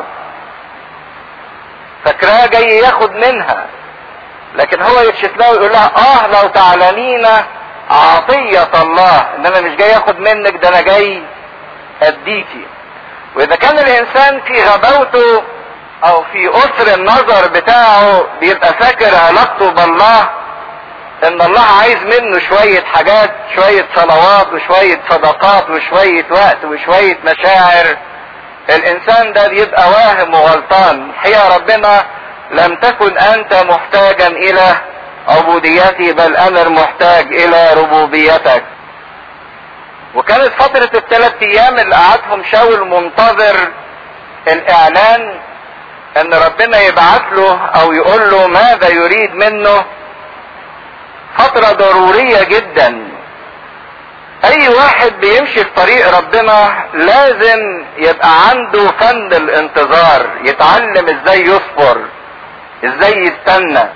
فاكراه جاي ياخد منها، لكن هو يكشف لها ويقول لها لو تعلمين عطية الله ان انا مش جاي اخد منك، ده انا جاي اديكي. واذا كان الانسان في غباوته او في قصر النظر بتاعه بيبقى فاكر علاقته بالله ان الله عايز منه شوية حاجات، شوية صلوات وشوية صدقات وشوية وقت وشوية مشاعر، الانسان ده بيبقى واهم وغلطان. الحقيقة ربنا لم تكن انت محتاجا الى عبوديتي، بل انا محتاج الى ربوبيتك. وكانت فترة ال3 ايام اللي قعدهم شاول منتظر الاعلان ان ربنا يبعث له او يقول له ماذا يريد منه، فترة ضرورية جدا. اي واحد بيمشي في طريق ربنا لازم يبقى عنده فن الانتظار، يتعلم ازاي يصبر، ازاي يستنى.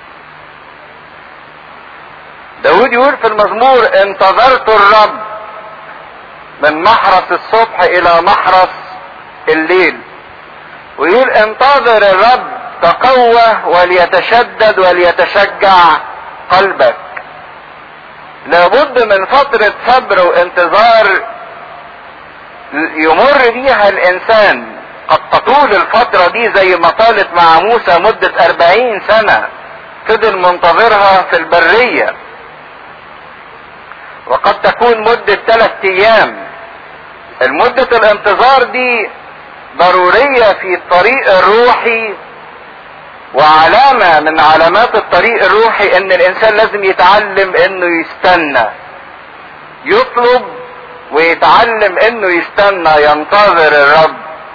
داود يقول في المزمور انتظرت الرب من محرس الصبح الى محرس الليل. ويقول انتظر الرب تقوى وليتشدد وليتشجع قلبك. لابد من فترة صبر وانتظار يمر بيها الانسان. قد تطول الفترة دي زي ما طالت مع موسى مدة 40 سنة فضل منتظرها في البرية، وقد تكون مدة 3 ايام. المدة الانتظار دي ضرورية في الطريق الروحي، وعلامة من علامات الطريق الروحي ان الانسان لازم يتعلم انه يستنى، يطلب ويتعلم انه يستنى، ينتظر الرب.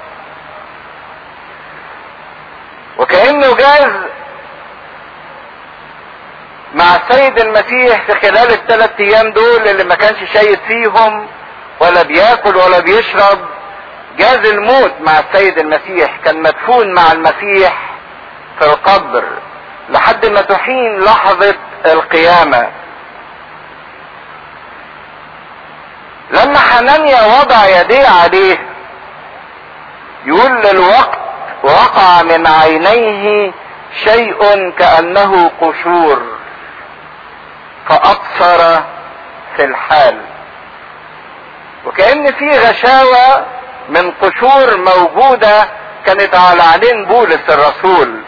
وكأنه جاز مع السيد المسيح في خلال ال3 ايام دول اللي ما كانش شايف فيهم ولا بياكل ولا بيشرب. جاز الموت مع السيد المسيح، كان مدفون مع المسيح في القبر لحد ما تحين لحظة القيامة. لما حنانيا وضع يديه عليه يقول للوقت وقع من عينيه شيء كأنه قشور فأبصر في الحال. وكأن في غشاوة من قشور موجودة كانت على عينين بولس الرسول،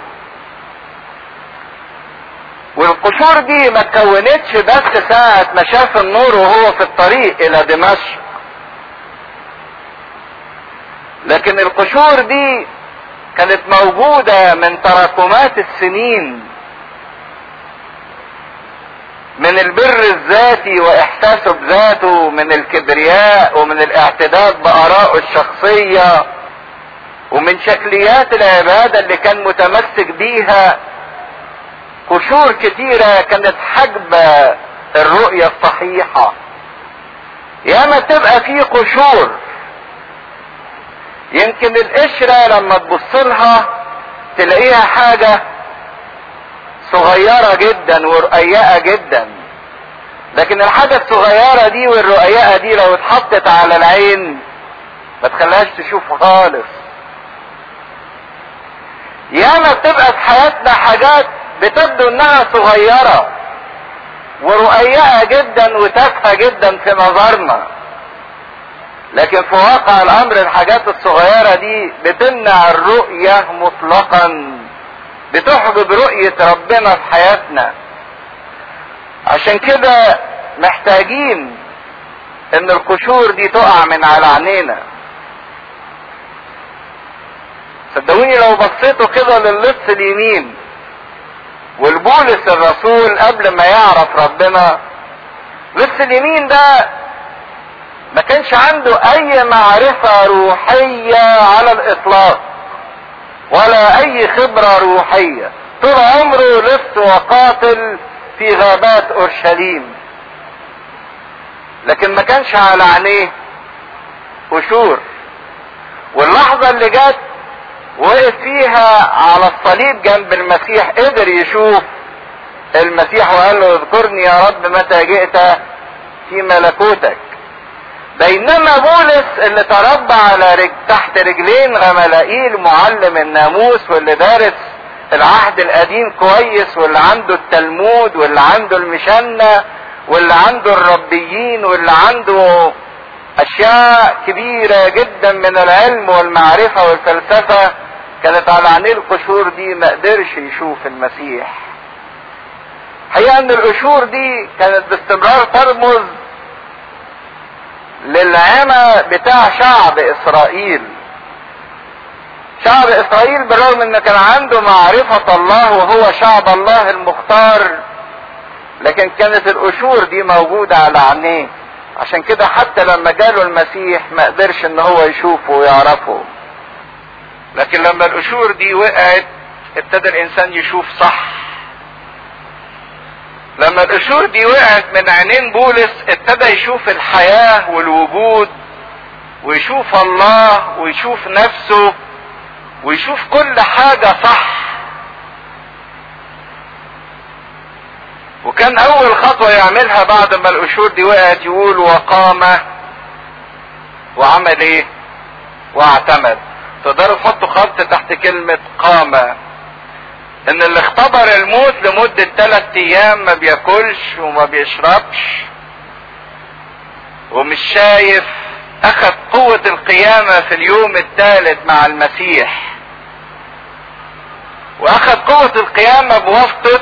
والقشور دي ما اتكونتش بس ساعة ما شاف النور وهو في الطريق الى دمشق، لكن القشور دي كانت موجودة من تراكمات السنين، من البر الذاتي واحساسه بذاته، من الكبرياء ومن الاعتداد بآرائه الشخصية، ومن شكليات العبادة اللي كان متمسك بيها. قشور كتيرة كانت حجبة الرؤية الصحيحة. ياما تبقى فيه قشور يمكن القشرة لما تبص لها تلاقيها حاجة صغيرة جدا ورقيقة جدا، لكن الحاجة الصغيرة دي والرقيقة دي لو اتحطت على العين ما تخليهاش تشوف خالص. ياما بتبقى في حياتنا حاجات بتبدو انها صغيرة ورقيقة جدا وتافهة جدا في نظرنا، لكن في واقع الامر الحاجات الصغيرة دي بتمنع الرؤية مطلقا، بتحجب رؤية ربنا في حياتنا. عشان كده محتاجين ان القشور دي تقع من على عينينا. صدقوني لو بصيتوا كده للص اليمين والبولس الرسول قبل ما يعرف ربنا، لص اليمين ده ما كانش عنده اي معرفة روحية على الاطلاق ولا اي خبرة روحية، طول عمره لص وقاتل في غابات اورشليم، لكن ما كانش على عينيه قشور. واللحظة اللي جت وقف فيها على الصليب جنب المسيح قدر يشوف المسيح وقال له اذكرني يا رب متى جئت في ملكوتك. بينما بولس اللي تربى على تحت رجلين غملائيل معلم الناموس واللي دارس العهد القديم كويس واللي عنده التلمود واللي عنده المشنة واللي عنده الربيين واللي عنده اشياء كبيرة جدا من العلم والمعرفة والفلسفة، كانت على عينيه القشور دي ما قدرش يشوف المسيح. حقيقة ان القشور دي كانت باستمرار ترمز للعمى بتاع شعب اسرائيل. شعب اسرائيل بالرغم ان كان عنده معرفة الله وهو شعب الله المختار، لكن كانت القشور دي موجودة على عينيه. عشان كده حتى لما جاله المسيح ما قدرش ان هو يشوفه ويعرفه، لكن لما القشور دي وقعت ابتدى الانسان يشوف صح. لما القشور دي وقعت من عينين بولس ابتدى يشوف الحياة والوجود ويشوف الله ويشوف نفسه ويشوف كل حاجة صح. وكان اول خطوة يعملها بعد ما القشور دي وقعت يقول وقام وعمل ايه؟ واعتمد. تقدروا تحطوا خط تحت كلمة قام. ان اللي اختبر الموت لمدة 3 ايام ما بياكلش وما بيشربش ومش شايف، اخذ قوة القيامة في اليوم الثالث مع المسيح، واخذ قوة القيامة بواسطة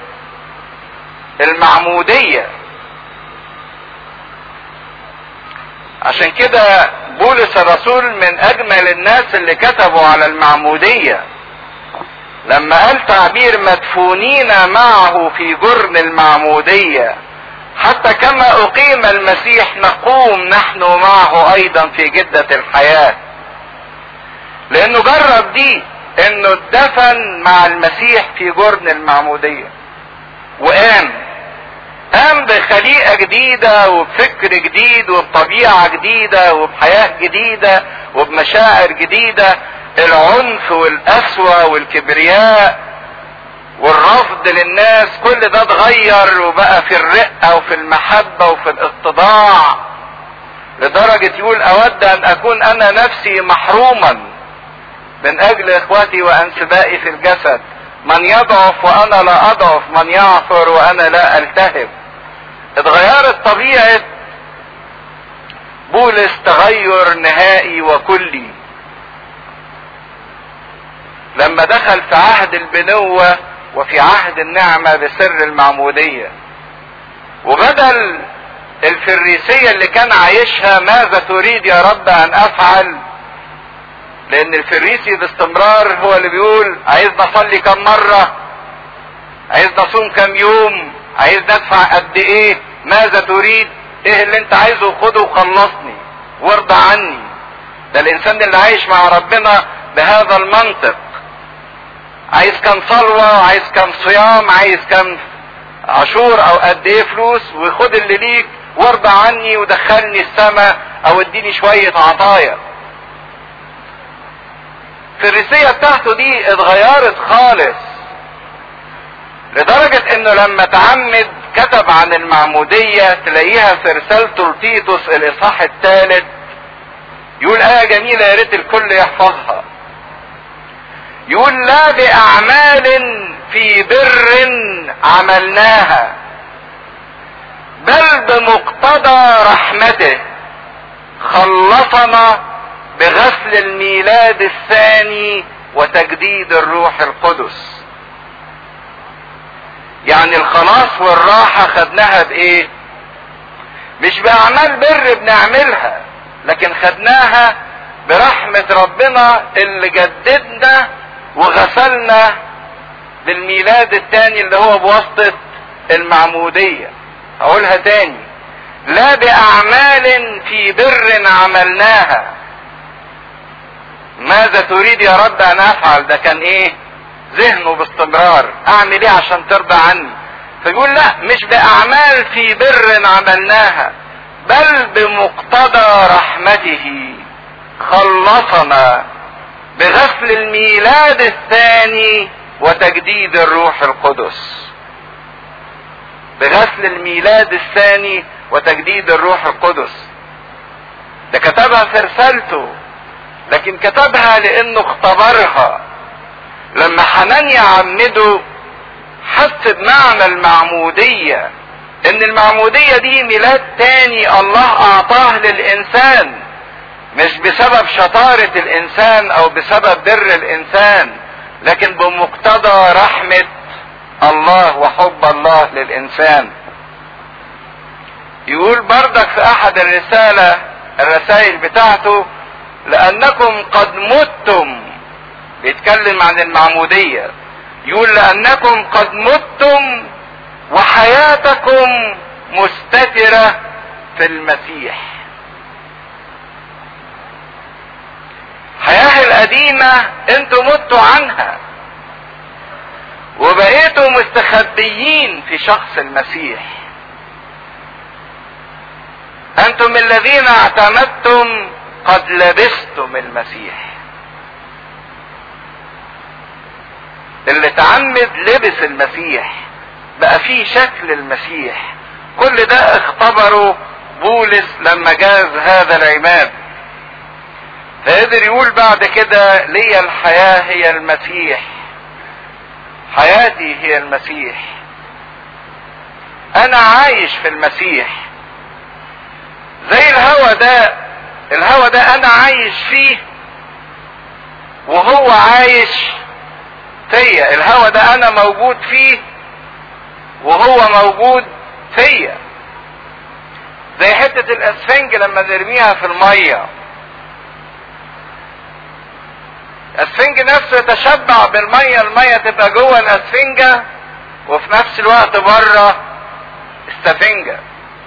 المعمودية. عشان كده بولس الرسول من اجمل الناس اللي كتبوا على المعمودية لما قال تعبير مدفونين معه في جرن المعمودية حتى كما اقيم المسيح نقوم نحن معه ايضا في جدة الحياة. لانه جرب دي، انه اتدفن مع المسيح في جرن المعمودية قام بخليقة جديدة وبفكر جديد وبطبيعة جديدة وبحياة جديدة وبمشاعر جديدة. العنف والقسوة والكبرياء والرفض للناس كل ده اتغير وبقى في الرقة وفي المحبة وفي الاتضاع، لدرجة يقول اود ان اكون انا نفسي محروما من اجل اخوتي وانسبائي في الجسد، من يضعف وانا لا اضعف، من يعثر وانا لا التهب. اتغيرت طبيعة بولس تغير نهائي وكلي لما دخل في عهد البنوة وفي عهد النعمة بسر المعمودية، وبدل الفريسية اللي كان عايشها ماذا تريد يا رب ان افعل، لان الفريسي باستمرار هو اللي بيقول عايز نصلي كم مرة، عايز نصوم كم يوم، عايز ندفع قد ايه، ماذا تريد، ايه اللي انت عايزه خده وخلصني وارضى عني. ده الانسان اللي عايش مع ربنا بهذا المنطق، عايز كم صلوة، عايز كم صيام، عايز كم عشور او قد ايه فلوس، وخد اللي ليك وارضى عني ودخلني السماء او اديني شوية عطايا. الفريسية بتاعته دي اتغيرت خالص، لدرجة انه لما تعمد كتب عن المعمودية تلاقيها في رسالته لتيتوس الاصحاح 3 يقول آية جميلة يا ريت الكل يحفظها. يقول لا بأعمال في بر عملناها بل بمقتضى رحمته خلصنا بغسل الميلاد الثاني وتجديد الروح القدس. يعني الخلاص والراحة خدناها بايه؟ مش بأعمال بر بنعملها، لكن خدناها برحمة ربنا اللي جددنا وغسلنا بالميلاد الثاني اللي هو بواسطة المعمودية. اقولها تاني، لا بأعمال في بر عملناها. ماذا تريد يا رب ان افعل؟ ده كان ايه؟ ذهنه باستمرار اعمل ايه عشان ترضى عني. فيقول لا، مش بأعمال في بر عملناها بل بمقتضى رحمته خلصنا بغسل الميلاد الثاني وتجديد الروح القدس. بغسل الميلاد الثاني وتجديد الروح القدس. ده كتبها في رسالته، لكن كتبها لانه اختبرها. لما حنانيا عمده حس بمعنى المعمودية، ان المعمودية دي ميلاد تاني الله اعطاه للانسان، مش بسبب شطارة الانسان او بسبب بر الانسان، لكن بمقتضى رحمة الله وحب الله للانسان. يقول بردك في احد الرسائل بتاعته لانكم قد متم، بيتكلم عن المعمودية، يقول لانكم قد متم وحياتكم مستترة في المسيح. الحياة القديمة انتوا متوا عنها وبقيتوا مستخبيين في شخص المسيح. انتم الذين اعتمدتم قد لبستم المسيح. اللي تعمد لبس المسيح، بقى فيه شكل المسيح. كل ده اختبره بولس لما جاز هذا العماد، فقدر يقول بعد كده لي الحياة هي المسيح حياتي هي المسيح، انا عايش في المسيح. زي الهوى ده انا عايش فيه وهو عايش فيا. الهوى ده انا موجود فيه وهو موجود فيا. زي حتة الاسفنج لما نرميها في المية، الاسفنج نفسه يتشبع بالمية، المية تبقى جوه الاسفنجة وفي نفس الوقت بره السفنجة.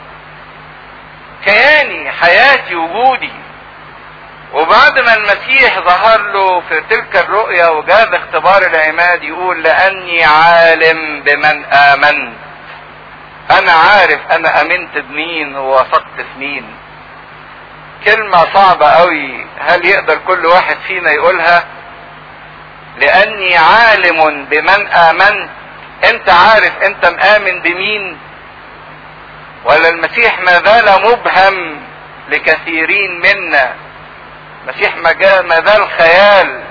كياني، حياتي، وجودي. وبعد ما المسيح ظهر له في تلك الرؤيا وجاب اختبار العماد يقول لاني عالم بمن امنت. انا عارف انا امنت بمين ووثقت في مين. كلمة صعبة قوي، هل يقدر كل واحد فينا يقولها؟ لاني عالم بمن امنت. انت عارف انت مآمن بمين؟ ولا المسيح ما زال مبهم لكثيرين منا؟ المسيح ما زال خيال،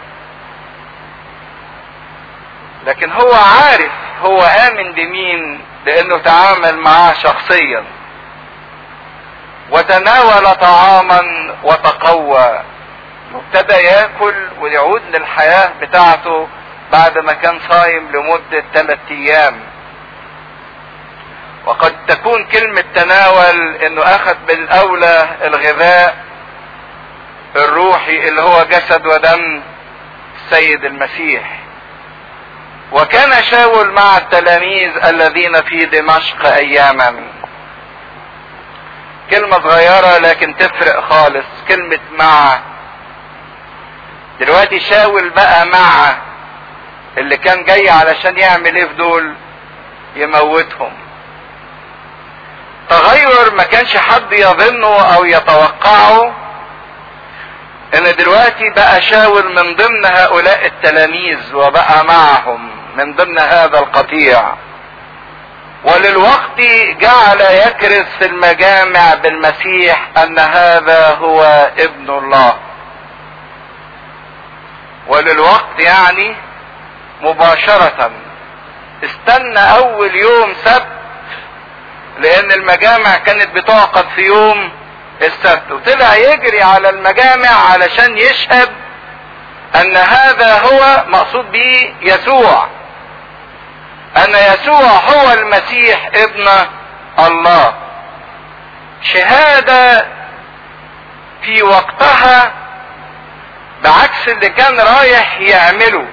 لكن هو عارف هو آمن بمين، لانه تعامل معاه شخصيا وتناول طعاما وتقوى وابتدى ياكل ويعود للحياة بتاعته بعد ما كان صايم لمدة 3 ايام. وقد تكون كلمة تناول انه اخذ بالاولى الغذاء الروحي اللي هو جسد ودم السيد المسيح. وكان شاول مع التلاميذ الذين في دمشق اياما. كلمة صغيرة لكن تفرق خالص، كلمة مع. دلوقتي شاول بقى مع اللي كان جاي علشان يعمل ايه في دول؟ يموتهم. تغير ما كانش حد يظنه او يتوقعه، ان دلوقتي بقى شاول من ضمن هؤلاء التلاميذ وبقى معهم من ضمن هذا القطيع. وللوقت جعل يكرز في المجامع بالمسيح ان هذا هو ابن الله. وللوقت يعني مباشرة استنى اول يوم سبت، لان المجامع كانت بتعقد في يوم السبت، وطلع يجري على المجامع علشان يشهد ان هذا هو مقصود به يسوع، ان يسوع هو المسيح ابن الله. شهادة في وقتها بعكس اللي كان رايح يعمله.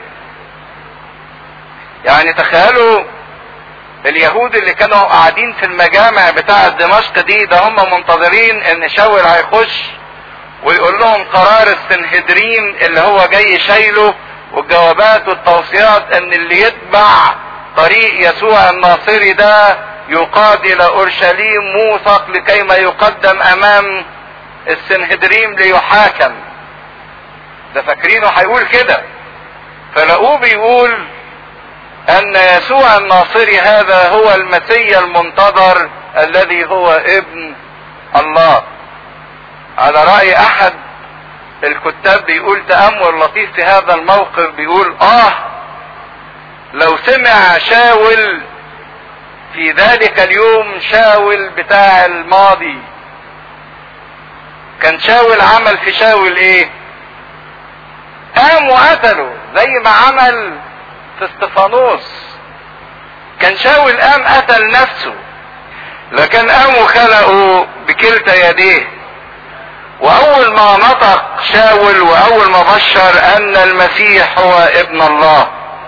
يعني تخيلوا اليهود اللي كانوا قاعدين في المجامع بتاعة دمشق دي، ده هم منتظرين ان شاول هيخش ويقول لهم قرار السنهدرين اللي هو جاي شايله، والجوابات والتوصيات ان اللي يتبع طريق يسوع الناصري ده يقاد الى اورشليم موثق لكي ما يقدم امام السنهدرين ليحاكم. ده فاكرينه هيقول كده، فلقوه بيقول ان يسوع الناصري هذا هو المسيا المنتظر الذي هو ابن الله. على رأي احد الكتاب بيقول تأمل لطيف في هذا الموقف، بيقول لو سمع شاول في ذلك اليوم، شاول بتاع الماضي، كان شاول عمل في شاول ايه؟ قام وقتله زي ما عمل في استفانوس. كان شاول قام قتل نفسه، لكن قام وخلقه بكلتا يديه. واول ما نطق شاول واول ما بشر ان المسيح هو ابن الله،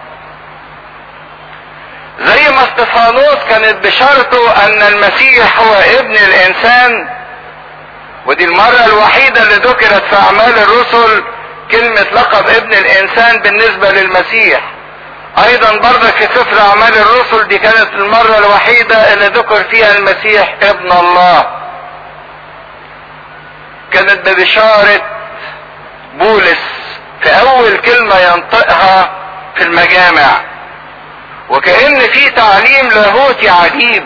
زي ما استفانوس كانت بشارته ان المسيح هو ابن الانسان، ودي المرة الوحيدة اللي ذكرت في اعمال الرسل كلمة لقب ابن الانسان بالنسبة للمسيح. ايضا برضك في سفر اعمال الرسل دي كانت المرة الوحيدة اللي ذكر فيها المسيح ابن الله. كانت ببشارة بولس في اول كلمة ينطقها في المجامع، وكأن في تعليم لاهوتي عجيب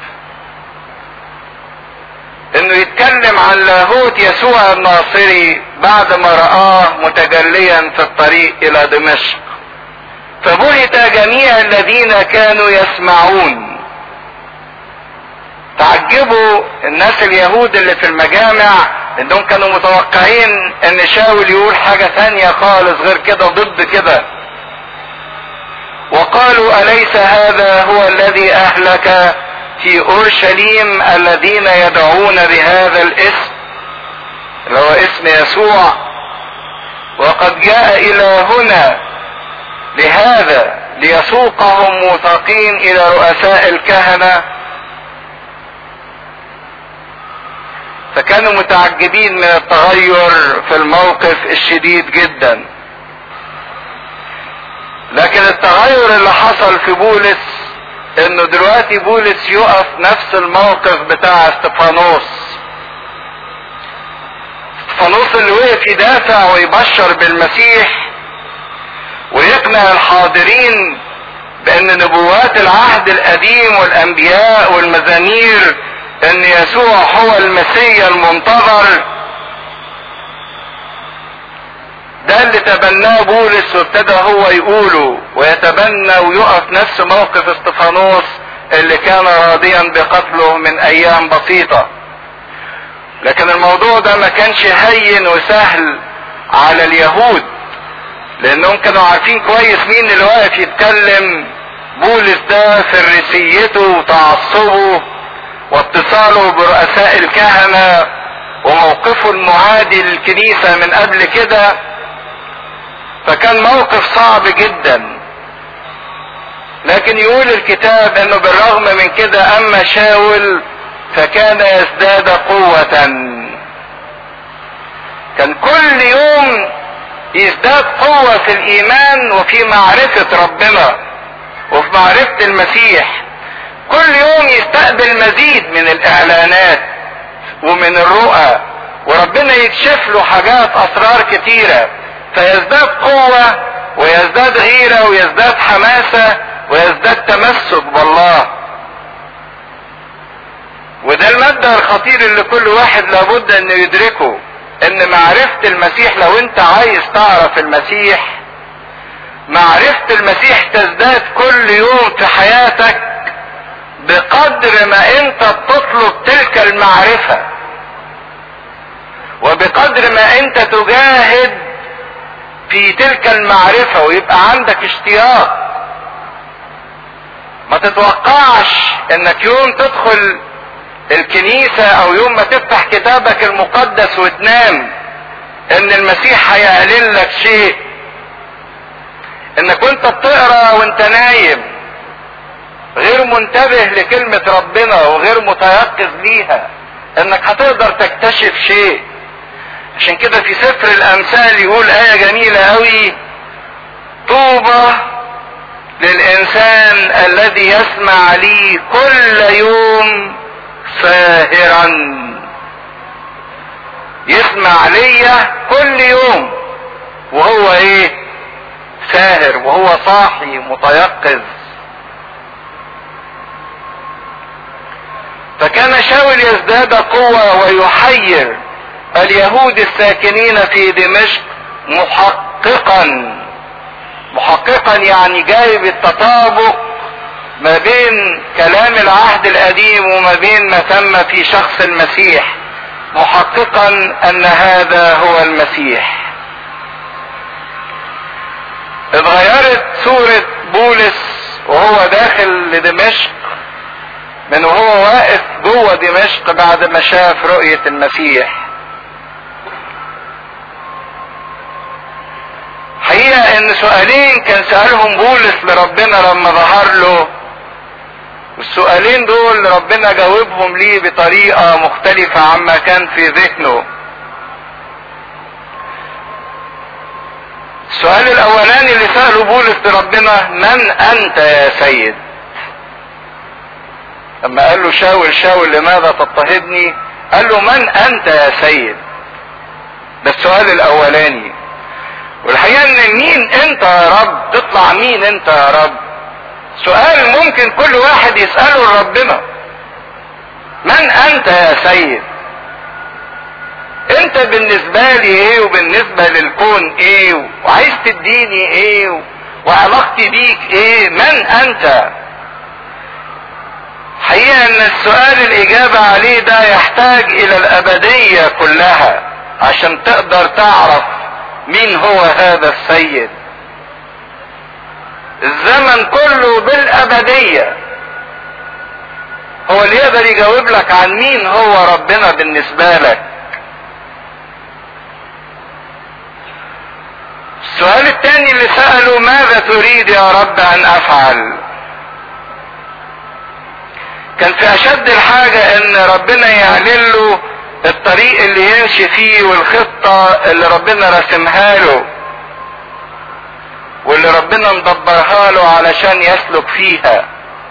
انه يتكلم عن لاهوت يسوع الناصري بعد ما رآه متجليا في الطريق الى دمشق. فبهت جميع الذين كانوا يسمعون. تعجبوا الناس اليهود اللي في المجامع انهم كانوا متوقعين ان شاول يقول حاجة ثانية خالص غير كده، ضد كده. وقالوا أليس هذا هو الذي أهلك في أورشليم الذين يدعون بهذا الاسم اللي هو اسم يسوع، وقد جاء إلى هنا لهذا ليسوقهم موثقين إلى رؤساء الكهنة. فكانوا متعجبين من التغير في الموقف الشديد جدا. لكن التغير اللي حصل في بولس انه دلوقتي بولس يقف نفس الموقف بتاع استفانوس اللي وقف يدافع ويبشر بالمسيح ويقنع الحاضرين بان نبوات العهد القديم والانبياء والمزامير ان يسوع هو المسيح المنتظر. ده اللي تبناه بولس وابتدى هو يقوله ويتبنى ويقف نفس موقف استفانوس اللي كان راضيا بقتله من ايام بسيطة. لكن الموضوع ده ما كانش هين وسهل على اليهود، لانهم كانوا عارفين كويس مين اللي واقف يتكلم. بولس ده فريسيته وتعصبه واتصاله برؤساء الكهنة وموقفه المعادي للكنيسة من قبل كده. فكان موقف صعب جدا. لكن يقول الكتاب انه بالرغم من كده اما شاول فكان يزداد قوة. كان كل يوم يزداد قوة في الايمان وفي معرفة ربنا وفي معرفة المسيح. كل يوم يستقبل مزيد من الاعلانات ومن الرؤى، وربنا يكشف له حاجات اسرار كتيرة، فيزداد قوة ويزداد غيرة ويزداد حماسة ويزداد تمسك بالله. وده المبدأ الخطير اللي كل واحد لابد انه يدركه، ان معرفة المسيح، لو انت عايز تعرف المسيح، معرفة المسيح تزداد كل يوم في حياتك بقدر ما انت بتطلب تلك المعرفة، وبقدر ما انت تجاهد في تلك المعرفة ويبقى عندك اشتياق. ما تتوقعش انك يوم تدخل الكنيسة او يوم ما تفتح كتابك المقدس وتنام ان المسيح هيعلن لك شيء. انك وانت بتقرا وانت نايم غير منتبه لكلمة ربنا وغير متيقظ ليها انك هتقدر تكتشف شيء. عشان كده في سفر الامثال يقول آية جميلة قوي: طوبى للانسان الذي يسمع لي كل يوم ساهرا. يسمع ليا كل يوم وهو ايه؟ ساهر، وهو صاحي متيقظ. فكان شاول يزداد قوة ويحير اليهود الساكنين في دمشق محققا يعني جايب التطابق ما بين كلام العهد القديم وما بين ما تم في شخص المسيح، محققا ان هذا هو المسيح. اتغيرت صورة بولس وهو داخل لدمشق من وهو واقف جوه دمشق بعد ما شاف رؤية المسيح. حقيقة ان سؤالين كان سألهم بولس لربنا لما ظهر له، والسؤالين دول ربنا جاوبهم ليه بطريقة مختلفة عما كان في ذهنه. السؤال الاولاني اللي سأله بولس لربنا: من انت يا سيد؟ لما قال له شاول شاول لماذا تضطهدني؟ قال له من انت يا سيد. ده السؤال الاولاني. والحقيقة ان مين انت يا رب؟ تطلع مين انت يا رب؟ سؤال ممكن كل واحد يسأله لربنا. من انت يا سيد؟ انت بالنسبة لي ايه وبالنسبة للكون ايه وعايز تديني ايه وعلاقتي بيك ايه؟ من انت؟ حقيقة ان السؤال الاجابة عليه ده يحتاج الى الابدية كلها عشان تقدر تعرف مين هو هذا السيد. الزمن كله بالابدية هو اللي يقدر يجاوب لك عن مين هو ربنا بالنسبة لك. السؤال الثاني اللي سأله: ماذا تريد يا رب ان افعل؟ كان في اشد الحاجة ان ربنا يعلن له الطريق اللي يمشي فيه والخطة اللي ربنا رسمها له واللي ربنا مدبرها له علشان يسلك فيها.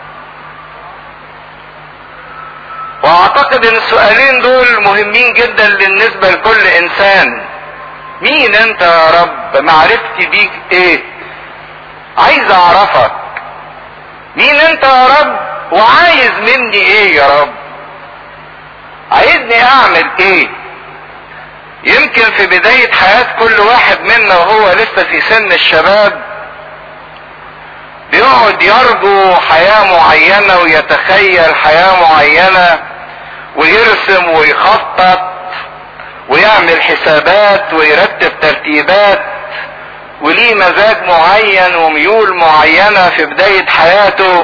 واعتقد ان السؤالين دول مهمين جدا بالنسبة لكل انسان. مين انت يا رب؟ معرفتي بيك ايه؟ عايز اعرفك. مين انت يا رب؟ وعايز مني ايه يا رب؟ عايزني اعمل ايه؟ يمكن في بداية حياة كل واحد منا وهو لسه في سن الشباب بيقعد يرجو حياة معينة ويتخيل حياة معينة ويرسم ويخطط ويعمل حسابات ويرتب ترتيبات وليه مزاج معين وميول معينة في بداية حياته،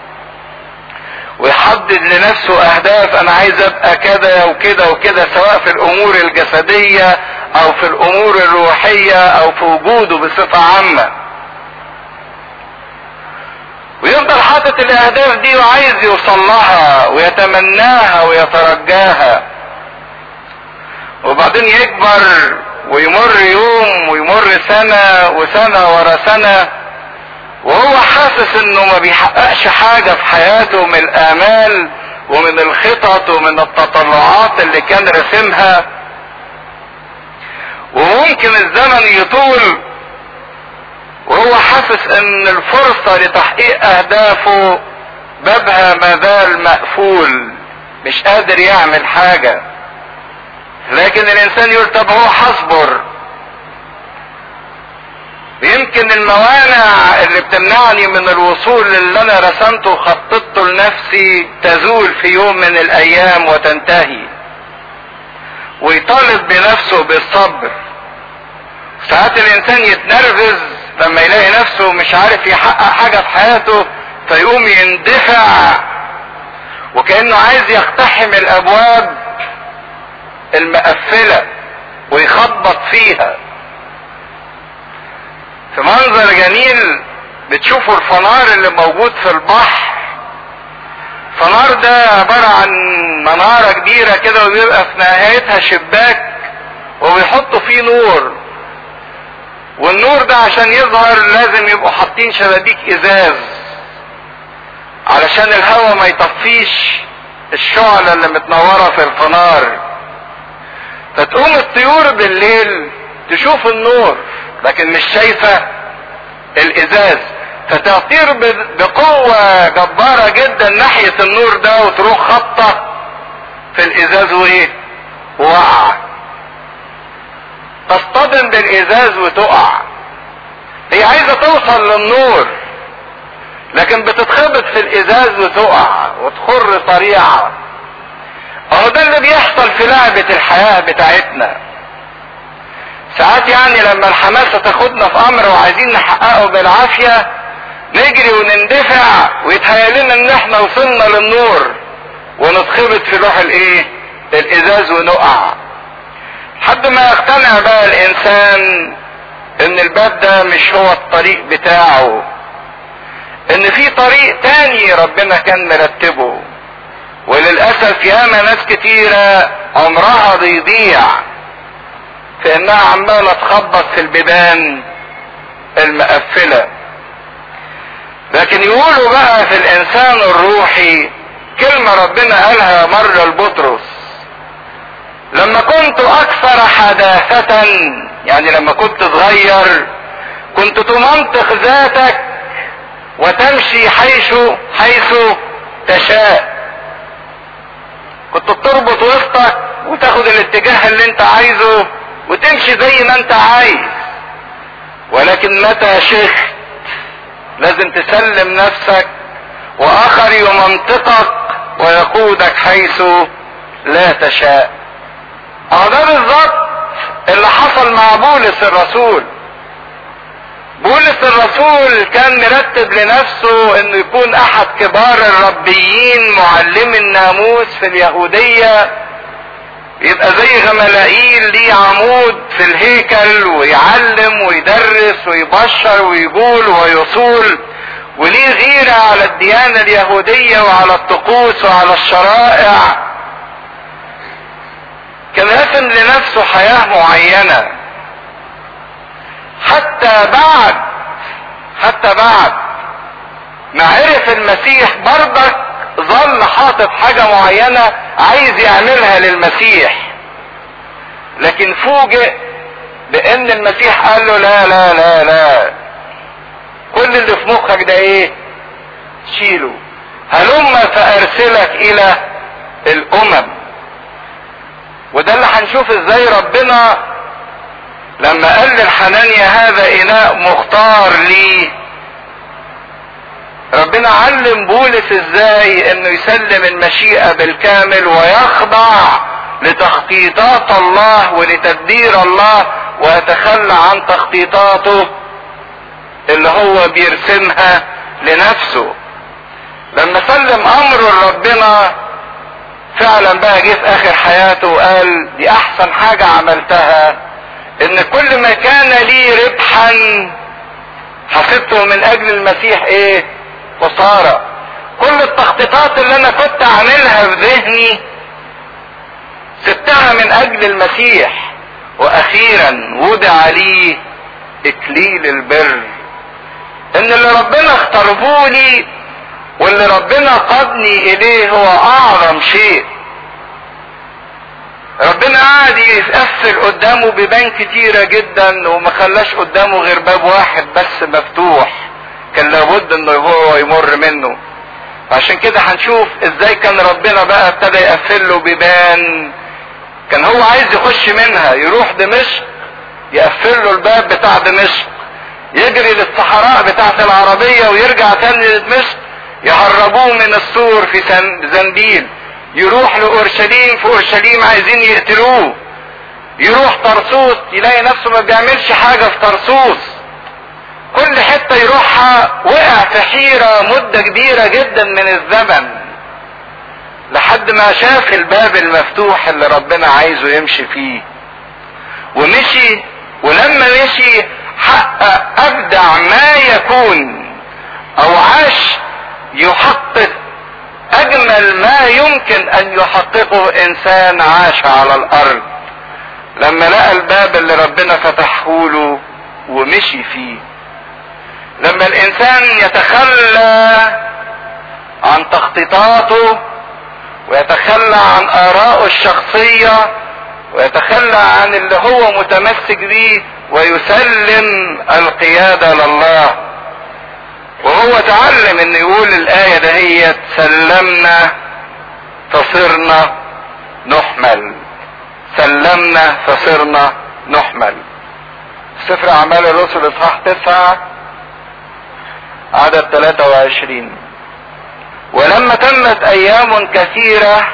ويحدد لنفسه اهداف: انا عايز ابقى كده وكده وكده، سواء في الامور الجسدية او في الامور الروحية او في وجوده بصفة عامة. ويفضل حاطط الاهداف دي وعايز يوصل لها ويتمناها ويترجاها، وبعدين يكبر ويمر يوم ويمر سنة وسنة ورا سنة وهو حاسس انه ما بيحققش حاجة في حياته من الامال ومن الخطط ومن التطلعات اللي كان رسمها. وممكن الزمن يطول وهو حاسس ان الفرصة لتحقيق اهدافه بابها ما زال مقفول، مش قادر يعمل حاجة. لكن الانسان يقول: طب هو هصبر، يمكن الموانع اللي بتمنعني من الوصول للي انا رسمته وخططته لنفسي تزول في يوم من الايام وتنتهي. ويطالب بنفسه بالصبر. ساعات الانسان يتنرفز لما يلاقي نفسه مش عارف يحقق حاجة في حياته فيقوم يندفع وكأنه عايز يقتحم الابواب المقفلة ويخبط فيها. في منظر جميل بتشوفوا الفنار اللي موجود في البحر. الفنار ده عبارة عن منارة كبيرة كده وبيبقى في نهايتها شباك وبيحطوا فيه نور، والنور ده عشان يظهر لازم يبقوا حاطين شبابيك ازاز علشان الهواء ما يطفيش الشعلة اللي متنورة في الفنار. فتقوم الطيور بالليل تشوف النور لكن مش شايفة الازاز، فتطير بقوة جبارة جدا ناحية النور ده وتروح خبطة في الازاز وايه؟ وقع. تصطدم بالازاز وتقع. هي عايزة توصل للنور لكن بتتخبط في الازاز وتقع وتخر طريعة. اهو ده اللي بيحصل في لعبة الحياة بتاعتنا. ساعات يعني لما الحماسة تاخدنا في امر وعايزين نحققه بالعافية نجري ونندفع ويتهيأ لنا ان احنا وصلنا للنور ونتخبط في لوح الايه؟ الازاز ونقع. لحد ما يقتنع بقى الانسان ان الباب ده مش هو الطريق بتاعه، ان في طريق تاني ربنا كان مرتبه. وللأسف ياما ناس كتيرة عمرها بيضيع في انها عمالة تخبط في البيبان المقفلة. لكن يقولوا بقى في الانسان الروحي كلمة ربنا قالها مرة لبطرس: لما كنت اكثر حداثة، يعني لما كنت صغير كنت تمنطق ذاتك وتمشي حيث تشاء. كنت بتربط وسطك وتاخد الاتجاه اللي انت عايزه وتمشي زي ما انت عايز. ولكن متى شخت لازم تسلم نفسك، واخر يمنطقك ويقودك حيث لا تشاء. ده بالظبط اللي حصل مع بولس الرسول. بولس الرسول كان مرتب لنفسه انه يكون احد كبار الربيين معلم الناموس في اليهودية، يبقى زي غملائيل ليه عمود في الهيكل ويعلم ويدرس ويبشر ويقول ويصول، وليه غيرة على الديانة اليهودية وعلى الطقوس وعلى الشرائع. كان رسم لنفسه حياة معينة. حتى بعد ما عرف المسيح برضك ظل حاطط حاجة معينة عايز يعملها للمسيح، لكن فوجئ بان المسيح قال له لا لا لا لا، كل اللي في مخك ده ايه؟ شيله، هلم فارسلك الى الامم. وده اللي هنشوف ازاي ربنا لما قال للحنانيا هذا اناء مختار لي، ربنا علم بولس ازاي انه يسلم المشيئة بالكامل ويخضع لتخطيطات الله ولتدبير الله، ويتخلى عن تخطيطاته اللي هو بيرسمها لنفسه. لما سلم امره لربنا فعلا بقى جه في اخر حياته وقال دي احسن حاجة عملتها، ان كل ما كان لي ربحا حسبته من اجل المسيح ايه؟ خسارة. كل التخطيطات اللي انا كنت اعملها في ذهني سبتها من اجل المسيح، واخيرا وضع لي اكليل البر، ان اللي ربنا اختاره لي واللي ربنا قادني اليه هو اعظم شيء. ربنا قاعد يقفل قدامه بيبان كتيرة جدا وما خلاش قدامه غير باب واحد بس مفتوح، كان لابد انه هو يمر منه. عشان كده هنشوف ازاي كان ربنا بقى ابتدى يقفل له بيبان كان هو عايز يخش منها. يروح دمشق يقفل له الباب بتاع دمشق، يجري للصحراء بتاعت العربية ويرجع تاني لدمشق يهربوه من السور في زنبيل. يروح لأورشليم، في أورشليم عايزين يقتلوه. يروح طرسوس يلاقي نفسه ما بيعملش حاجة في طرسوس. كل حتة يروحها وقع في حيرة مدة كبيرة جدا من الزمن، لحد ما شاف الباب المفتوح اللي ربنا عايزه يمشي فيه ومشي. ولما مشي حقق أبدع ما يكون، أو عاش يحقق أجمل ما يمكن أن يحققه إنسان عاش على الأرض، لما لقى الباب اللي ربنا فتحه له ومشي فيه. لما الإنسان يتخلى عن تخطيطاته ويتخلى عن آرائه الشخصية ويتخلى عن اللي هو متمسك بيه ويسلم القيادة لله. وهو تعلم ان يقول الآية دهيت سلمنا فصرنا نحمل، سلمنا فصرنا نحمل. سفر اعمال الرسل اصحاح 9 عدد 23. ولما تمت ايام كثيرة،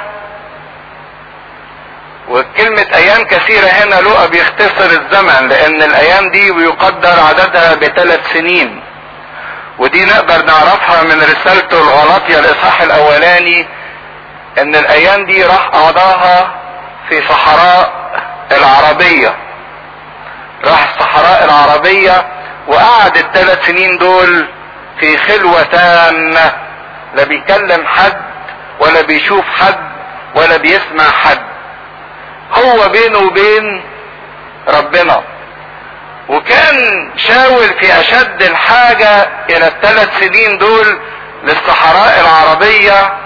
وكلمة ايام كثيرة هنا لقى بيختصر الزمن، لان الايام دي بيقدر عددها ب3 سنين، ودي نقدر نعرفها من رسالته الغلاطية الاصحاح الاولاني، ان الايام دي راح قضاها في صحراء العربية. راح الصحراء العربية وقعد ال3 سنين دول في خلوة تامة، لا بيكلم حد ولا بيشوف حد ولا بيسمع حد، هو بينه وبين ربنا. وكان شاول في اشد الحاجة الى ال3 سنين دول للصحراء العربية،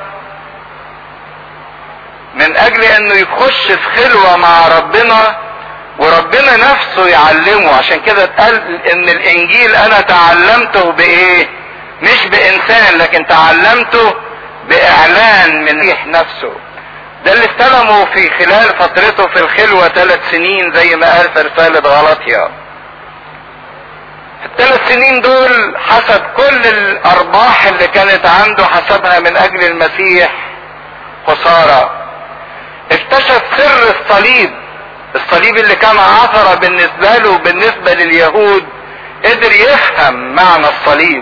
من اجل انه يخش في خلوة مع ربنا وربنا نفسه يعلمه. عشان كده اتقال ان الانجيل انا تعلمته بايه؟ مش بانسان، لكن تعلمته باعلان من ريح نفسه. ده اللي استلمه في خلال فترته في الخلوة 3 سنين زي ما قال في رسالة غلاطيا. في ال3 سنين دول حسب كل الارباح اللي كانت عنده حسبها من اجل المسيح خسارة. اكتشف سر الصليب اللي كان عثرة بالنسبة له وبالنسبة لليهود، قدر يفهم معنى الصليب.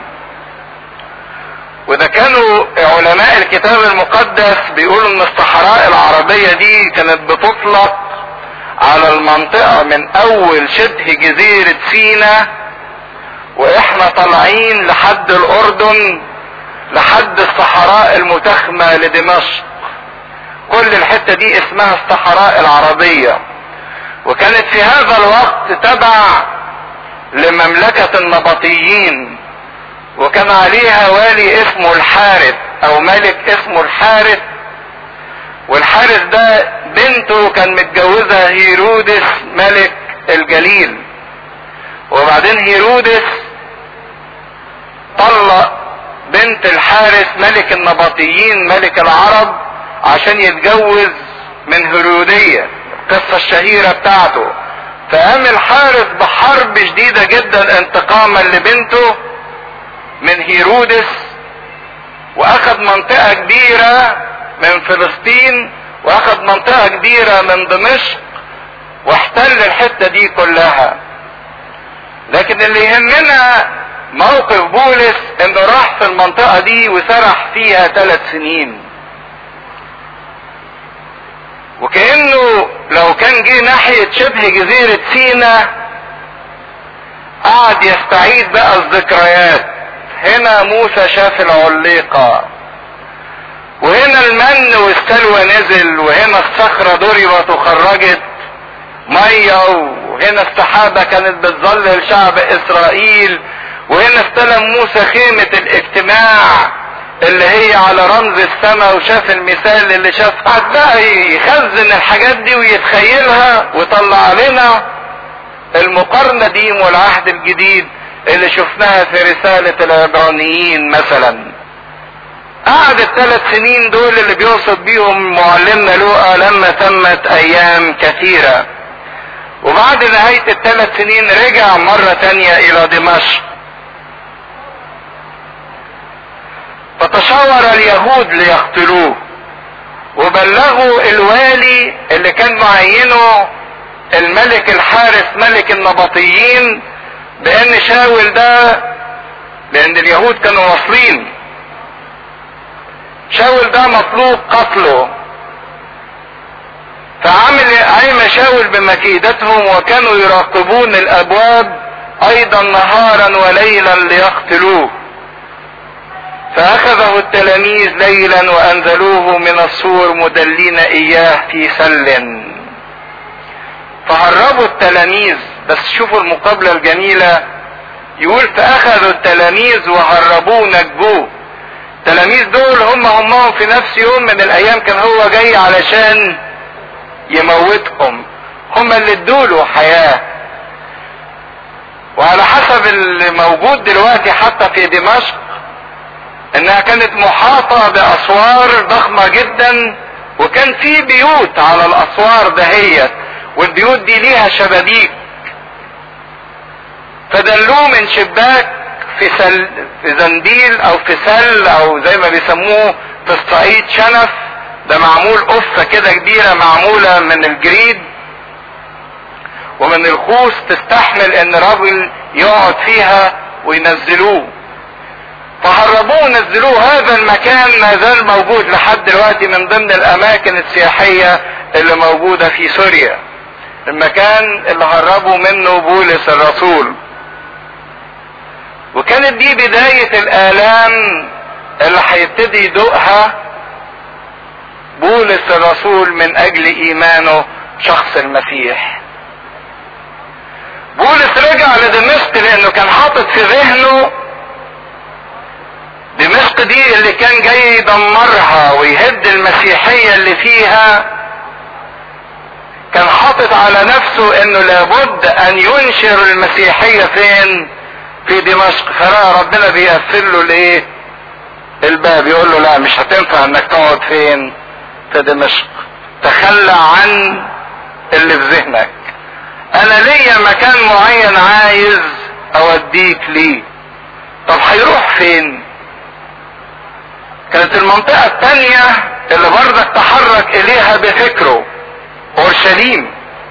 وده كانوا علماء الكتاب المقدس بيقولوا ان الصحراء العربية دي كانت بتطلق على المنطقة من اول شبه جزيرة سيناء واحنا طالعين لحد الاردن لحد الصحراء المتخمة لدمشق. كل الحتة دي اسمها الصحراء العربية، وكانت في هذا الوقت تبع لمملكة النبطيين، وكان عليها والي اسمه الحارث او ملك اسمه الحارث. والحارث ده بنته كان متجوزها هيرودس ملك الجليل، وبعدين هيرودس طلق بنت الحارث ملك النبطيين ملك العرب عشان يتجوز من هيرودية، القصة الشهيرة بتاعته. فقام الحارث بحرب شديدة جدا انتقاما لبنته من هيرودس، واخد منطقة كبيرة من فلسطين واخد منطقة كبيرة من دمشق واحتل الحتة دي كلها. لكن اللي يهمنا موقف بولس انه راح في المنطقة دي وسرح فيها 3 سنين، وكأنه لو كان جه ناحية شبه جزيرة سيناء قعد يستعيد بقى الذكريات. هنا موسى شاف العليقة، وهنا المن والسلوى نزل، وهنا الصخرة ضربت وخرجت مية، وهنا السحابة كانت بتظلل شعب اسرائيل، وهنا استلم موسى خيمة الاجتماع اللي هي على رمز السماء وشاف المثال اللي شافه. قعد بقى يخزن الحاجات دي ويتخيلها ويطلع لنا المقارنة دي والعهد الجديد اللي شفناها في رسالة العبرانيين مثلا. قعد ال3 سنين دول اللي بيوصف بيهم معلمنا لوقا لما تمت ايام كثيرة، وبعد نهاية ال3 سنين رجع مرة تانية الى دمشق. فتشاور اليهود ليقتلوه، وبلغوا الوالي اللي كان معينه الملك الحارث ملك النبطيين بان شاول ده، لان اليهود كانوا واصلين شاول ده مطلوب قتله. فعم شاول بمكيدتهم، وكانوا يراقبون الابواب ايضا نهارا وليلا ليقتلوه. فاخذه التلاميذ ليلا وانزلوه من السور مدلين اياه في سل. فهربوا التلاميذ، بس شوفوا المقابلة الجميلة، يقول فاخذوا التلاميذ وهربوه نجوه. التلاميذ دول هم في نفس يوم من الايام كان هو جاي علشان يموتهم، هم اللي ادوله حياة. وعلى حسب اللي موجود دلوقتي حتى في دمشق انها كانت محاطة باسوار ضخمة جدا، وكان في بيوت على الاسوار دهيت، والبيوت دي ليها شبابيك. فدلوه من شباك في زنديل او في سل او زي ما بيسموه في الصعيد شنف، ده معمول قفة كده كبيرة معمولة من الجريد ومن الخوص تستحمل ان راجل يقعد فيها، وينزلوه. فهربوه نزلوه. هذا المكان ما زال موجود لحد دلوقتي من ضمن الاماكن السياحية اللي موجودة في سوريا، المكان اللي هربوا منه بولس الرسول. وكانت دي بداية الآلام اللي هيبتدي يدوقها بولس الرسول من اجل ايمانه شخص المسيح. بولس رجع لدمشق لانه كان حاطط في ذهنه دمشق دي اللي كان جاي يدمرها ويهد المسيحية اللي فيها. كان حاطط على نفسه انه لابد ان ينشر المسيحية فين؟ في دمشق. فرأى ربنا بيقفل له الايه؟ الباب، يقول له لا مش هتنفع انك تقعد فين؟ في دمشق. تخلى عن اللي في ذهنك، انا ليا مكان معين عايز اوديك ليه. طب هيروح فين؟ كانت المنطقة التانية اللي برضك تحرك اليها بفكره اورشليم.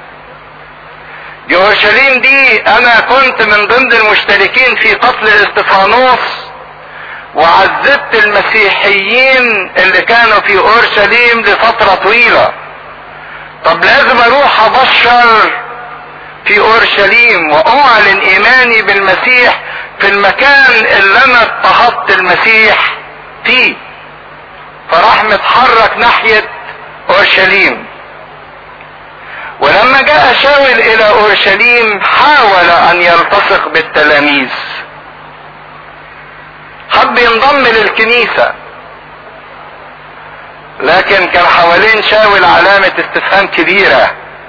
دي اورشليم دي انا كنت من ضمن المشتركين في قتل استفانوس وعذبت المسيحيين اللي كانوا في اورشليم لفترة طويلة. طب لازم اروح ابشر في اورشليم واعلن ايماني بالمسيح في المكان اللي انا اضطهدت المسيح فيه. فراح متحرك ناحية اورشليم. ولما جاء شاول الى اورشليم حاول ان يلتصق بالتلاميذ، حب ينضم للكنيسة، لكن كان حوالين شاول علامة استفهام كبيرة.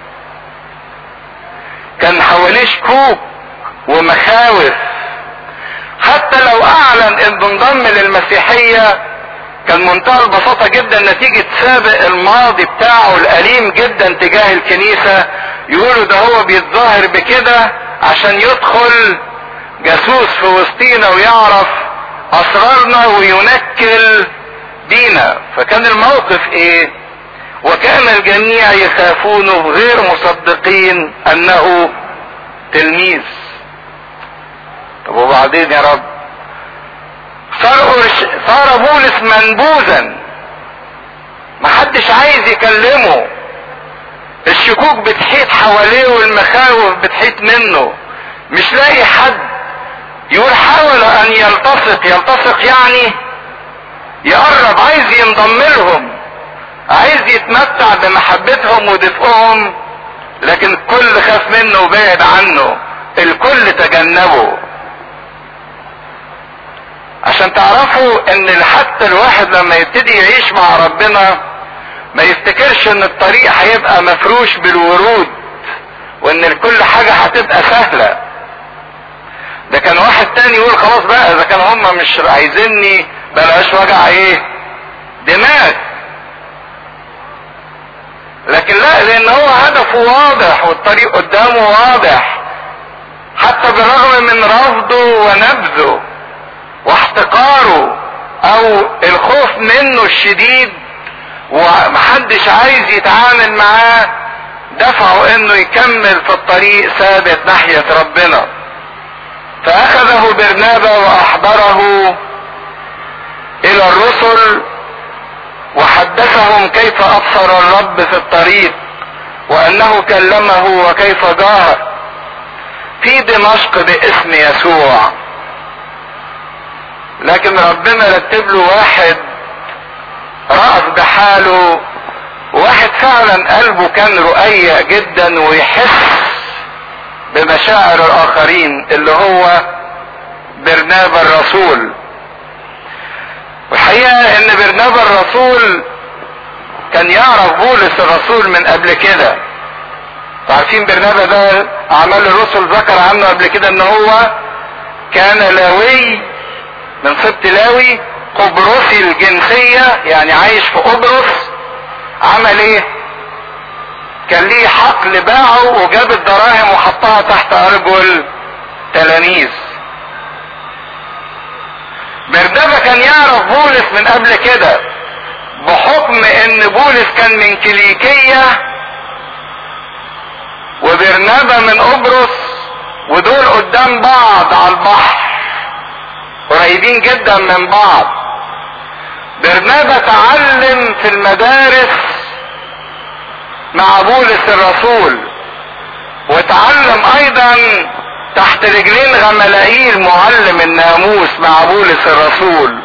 كان حواليه شكوك ومخاوف. حتى لو اعلن انه انضم للمسيحية كان منتهى البساطة جدا نتيجة سابق الماضي بتاعه الأليم جدا تجاه الكنيسة. يقولوا ده هو بيتظاهر بكده عشان يدخل جاسوس في وسطينا ويعرف اسرارنا وينكل دينا. فكان الموقف ايه؟ وكان الجميع يخافونه غير مصدقين انه تلميذ. طب وبعدين يا رب؟ صار بولس منبوذا، محدش عايز يكلمه، الشكوك بتحيط حواليه والمخاوف بتحيط منه، مش لاقي حد. يقول حاول ان يلتصق يعني يقرب، عايز ينضم لهم، عايز يتمتع بمحبتهم ودفئهم، لكن الكل خاف منه وبعد عنه، الكل تجنبه. عشان تعرفوا ان حتى الواحد لما يبتدي يعيش مع ربنا ما يفتكرش ان الطريق هيبقى مفروش بالورود وان كل حاجة هتبقى سهلة. ده كان واحد تاني يقول خلاص بقى اذا كان هم مش عايزيني بلاش وجع ايه دماغ. لكن لا، لان هو هدفه واضح والطريق قدامه واضح، حتى بالرغم من رفضه ونبذه واحتقاره او الخوف منه الشديد ومحدش عايز يتعامل معاه، دفعه انه يكمل في الطريق ثابت ناحية ربنا. فاخذه برنابا واحضره الى الرسل وحدثهم كيف ابصر الرب في الطريق وانه كلمه وكيف جاهر في دمشق باسم يسوع. لكن ربنا رتب له واحد رأف بحاله، واحد فعلا قلبه كان رقيق جدا ويحس بمشاعر الاخرين، اللي هو برنابا الرسول. والحقيقة ان برنابا الرسول كان يعرف بولس الرسول من قبل كده. عارفين برنابا ده اعمال الرسل ذكر عنه قبل كده ان هو كان لاوي من سبط لاوي، قبرصي الجنسية، يعني عايش في قبرص. عمل ايه؟ كان ليه حقل باعه وجاب الدراهم وحطها تحت ارجل تلاميذ. برنابا كان يعرف بولس من قبل كده بحكم ان بولس كان من كيليكية وبرنابا من قبرص، ودول قدام بعض على البحر قريبين جدا من بعض. برنابا تعلم في المدارس مع بولس الرسول، وتعلم ايضا تحت رجلين غملائيل معلم الناموس مع بولس الرسول.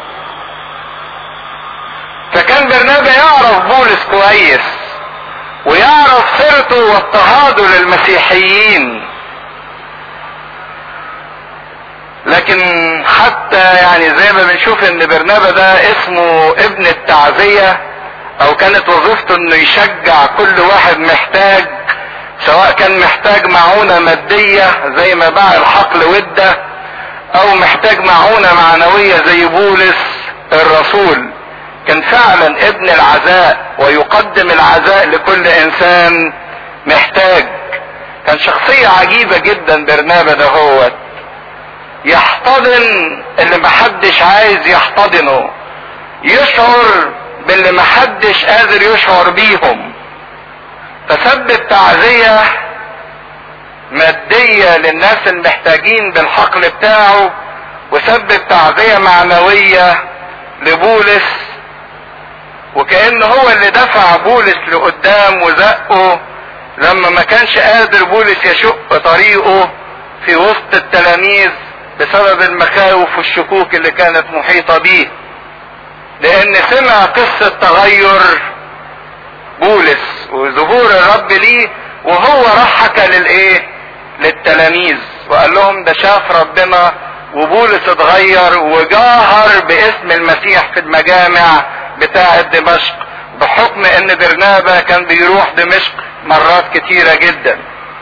فكان برنابا يعرف بولس كويس ويعرف سيرته واضطهاده للمسيحيين. لكن حتى يعني زي ما بنشوف ان برنابا ده اسمه ابن التعزية، او كانت وظيفته انه يشجع كل واحد محتاج، سواء كان محتاج معونة مادية زي ما باع الحقل ودة، او محتاج معونة معنوية زي بولس الرسول. كان فعلا ابن العزاء ويقدم العزاء لكل انسان محتاج. كان شخصية عجيبة جدا برنابا ده هو. يحتضن اللي محدش عايز يحتضنه، يشعر باللي محدش قادر يشعر بيهم. فسبب تعزية مادية للناس المحتاجين بالحقل بتاعه، وسبب تعزية معنوية لبولس، وكأنه هو اللي دفع بولس لقدام وزقه لما ما كانش قادر بولس يشق طريقه في وسط التلاميذ بسبب المخاوف والشكوك اللي كانت محيطة بيه، لان سمع قصة تغير بولس وظهور الرب ليه، وهو راح حكى للتلاميذ وقال لهم ده شاف ربنا وبولس اتغير وجاهر باسم المسيح في المجامع بتاعة دمشق، بحكم ان برنابا كان بيروح دمشق مرات كتيرة جدا.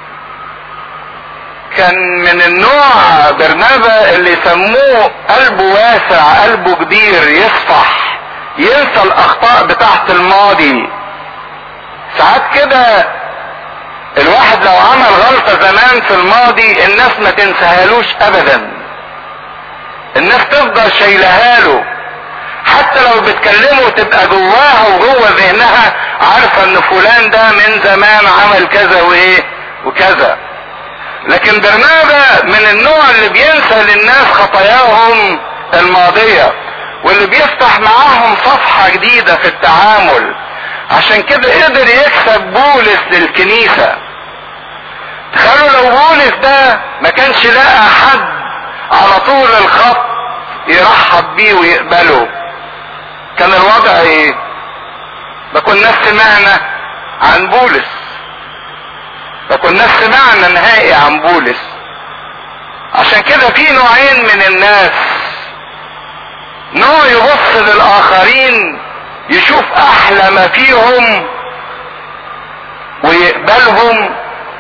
كان من النوع برنابا اللي يسموه قلبه واسع، قلبه كبير، يصفح، ينسى الاخطاء بتاعت الماضي. ساعات كده الواحد لو عمل غلطة زمان في الماضي الناس ما تنساهالوش ابدا، الناس تفضل شايلها له، حتى لو بتكلمه تبقى جواها وجوه ذهنها عارفة ان فلان ده من زمان عمل كذا وكذا. لكن برنابا من النوع اللي بينسى للناس خطاياهم الماضية، واللي بيفتح معاهم صفحة جديدة في التعامل. عشان كده قدر يكسب بولس للكنيسة. تخيلوا لو بولس ده ما كانش لاقى حد على طول الخط يرحب بيه ويقبله، كان الوضع ايه؟ ما كناش سمعنا عن بولس، ما كناش سمعنا نهائي عن بولس. عشان كده في نوعين من الناس، نوع يبص للآخرين يشوف أحلى ما فيهم ويقبلهم،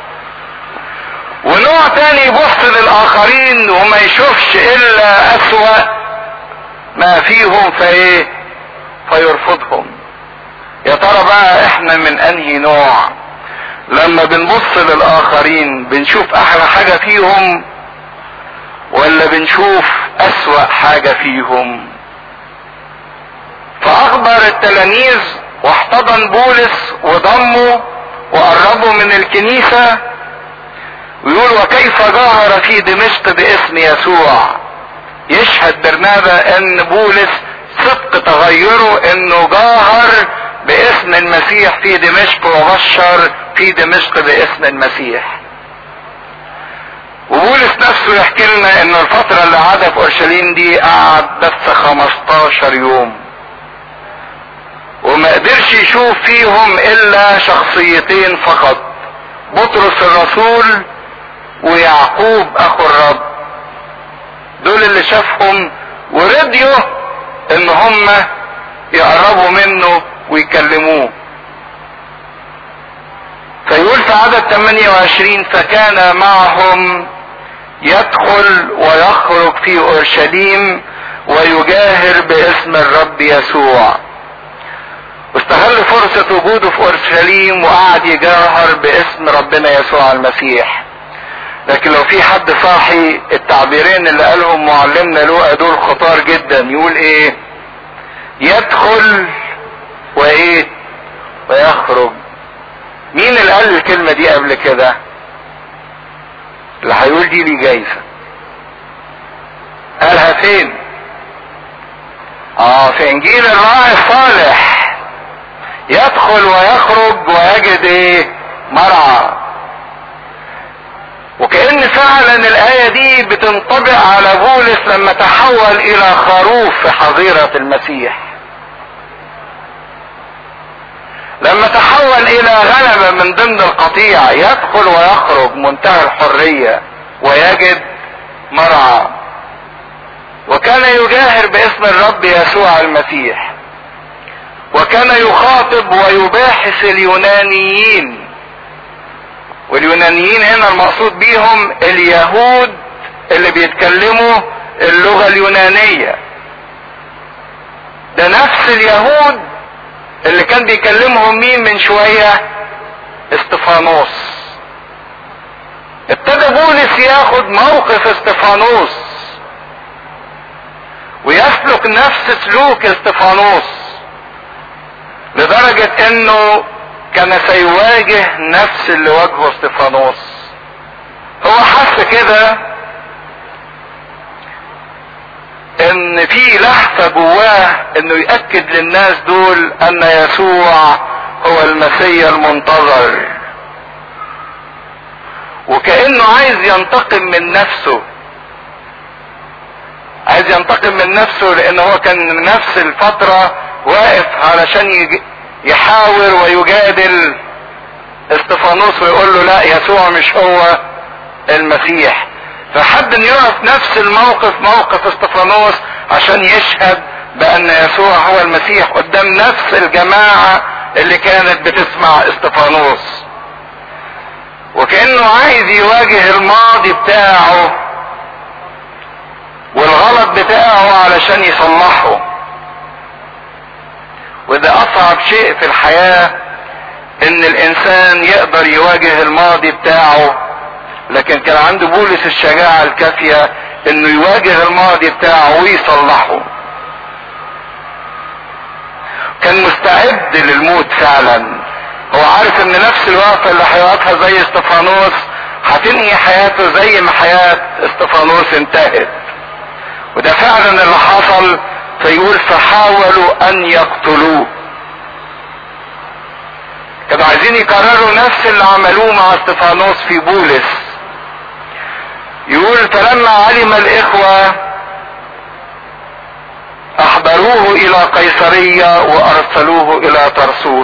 ونوع تاني يبص للآخرين وما يشوفش إلا أسوأ ما فيهم فيرفضهم. يا ترى بقى احنا من انهي نوع؟ لما بنبص للآخرين بنشوف أحلى حاجة فيهم ولا بنشوف أسوأ حاجة فيهم؟ فأخبر التلاميذ واحتضن بولس وضمه وقربوا من الكنيسة، ويقول وكيف جاهر في دمشق باسم يسوع. يشهد برنابا ان بولس صدق تغيره انه جاهر باسم المسيح في دمشق وبشر في دمشق باسم المسيح. وبولس نفسه يحكي لنا ان الفترة اللي قعدها في اورشليم دي قعد بس 15 يوم، وما قدرش يشوف فيهم الا شخصيتين فقط، بطرس الرسول ويعقوب اخو الرب. دول اللي شافهم ورضيوا ان هم يقربوا منه ويكلموه. فيقول في عدد 28 فكان معهم يدخل ويخرج في اورشليم ويجاهر باسم الرب يسوع. واستغل فرصة وجوده في اورشليم وقعد يجاهر باسم ربنا يسوع المسيح. لكن لو في حد صاحي التعبيرين اللي قالهم معلمنا لوقا دول خطار جدا. يقول ايه؟ يدخل ويخرج. مين اللي قال الكلمة دي قبل كده؟ اللي هيقول دي لي جايزة. قالها فين؟ في انجيل الراعي الصالح. يدخل ويخرج ويجد مرعى. وكأن فعلا الآية دي بتنطبق على بولس لما تحول إلى خروف في حظيرة المسيح، لما تحول إلى غنم من ضمن القطيع. يدخل ويخرج منتهى الحرية ويجد مرعى. وكان يجاهر باسم الرب يسوع المسيح، وكان يخاطب ويباحث اليونانيين. واليونانيين هنا المقصود بيهم اليهود اللي بيتكلموا اللغة اليونانية. ده نفس اليهود اللي كان بيكلمهم مين من شوية؟ استفانوس. ابتدى بولس ياخد موقف استفانوس يسلك نفس سلوك استفانوس، لدرجة انه كان سيواجه نفس اللي واجهه استفانوس. هو حس كده ان في لهفة جواه انه يأكد للناس دول ان يسوع هو المسيح المنتظر، وكأنه عايز ينتقم من نفسه، عايز ينتقم من نفسه، لان هو كان نفس الفترة واقف علشان يحاور ويجادل استفانوس ويقول له لا يسوع مش هو المسيح. فحب ان يقف نفس الموقف، موقف استفانوس، عشان يشهد بان يسوع هو المسيح قدام نفس الجماعة اللي كانت بتسمع استفانوس. وكأنه عايز يواجه الماضي بتاعه والغلط بتاعه علشان يصلحه. وده اصعب شيء في الحياة، ان الانسان يقدر يواجه الماضي بتاعه، لكن كان عنده بولس الشجاعة الكافية انه يواجه الماضي بتاعه ويصلحه. كان مستعد للموت فعلا، هو عارف ان نفس الوقفة اللي هيقفها زي استفانوس هتنهي حياته زي ما حياة استفانوس انتهت. وده فعلا اللي حصل. فيقول فحاولوا ان يقتلوه، كانوا عايزين يكرروا نفس اللي عملوه مع استفانوس في بولس. يقول فلما علم الاخوة احضروه الى قيصرية وارسلوه الى طرسوس.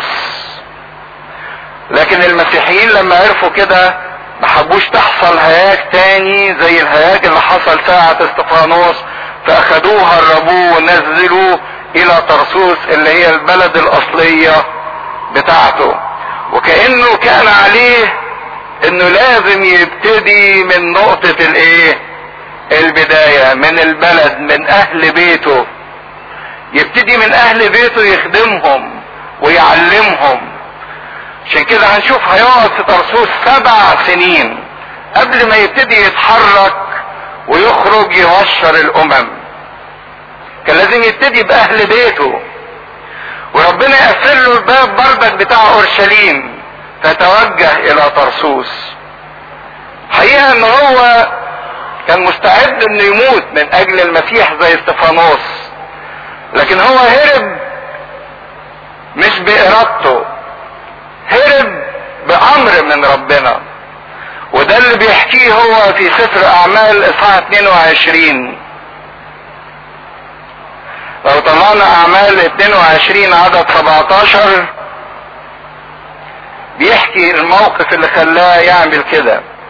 لكن المسيحيين لما عرفوا كده ما حبوش تحصل هياج تاني زي الهياج اللي حصل ساعة استفانوس، فاخدوه هربوه ونزلوه الى طرسوس اللي هي البلد الاصلية بتاعته. وكأنه كان عليه انه لازم يبتدي من نقطة البداية، من البلد، من اهل بيته. يبتدي من اهل بيته يخدمهم ويعلمهم. عشان كده هنشوف هيقعد في طرسوس 7 سنين قبل ما يبتدي يتحرك ويخرج يبشر الامم. كان لازم يبتدي باهل بيته، وربنا يقفل له الباب بردك بتاع اورشليم فتوجه الى طرسوس. حقيقة ان هو كان مستعد انه يموت من اجل المسيح زي استفانوس، لكن هو هرب مش بارادته، هرب بامر من ربنا. وده اللي بيحكيه هو في سفر اعمال اصحاح 22. لو طلعنا اعمال 22 عدد 17 بيحكي الموقف اللي خلاه يعمل كده.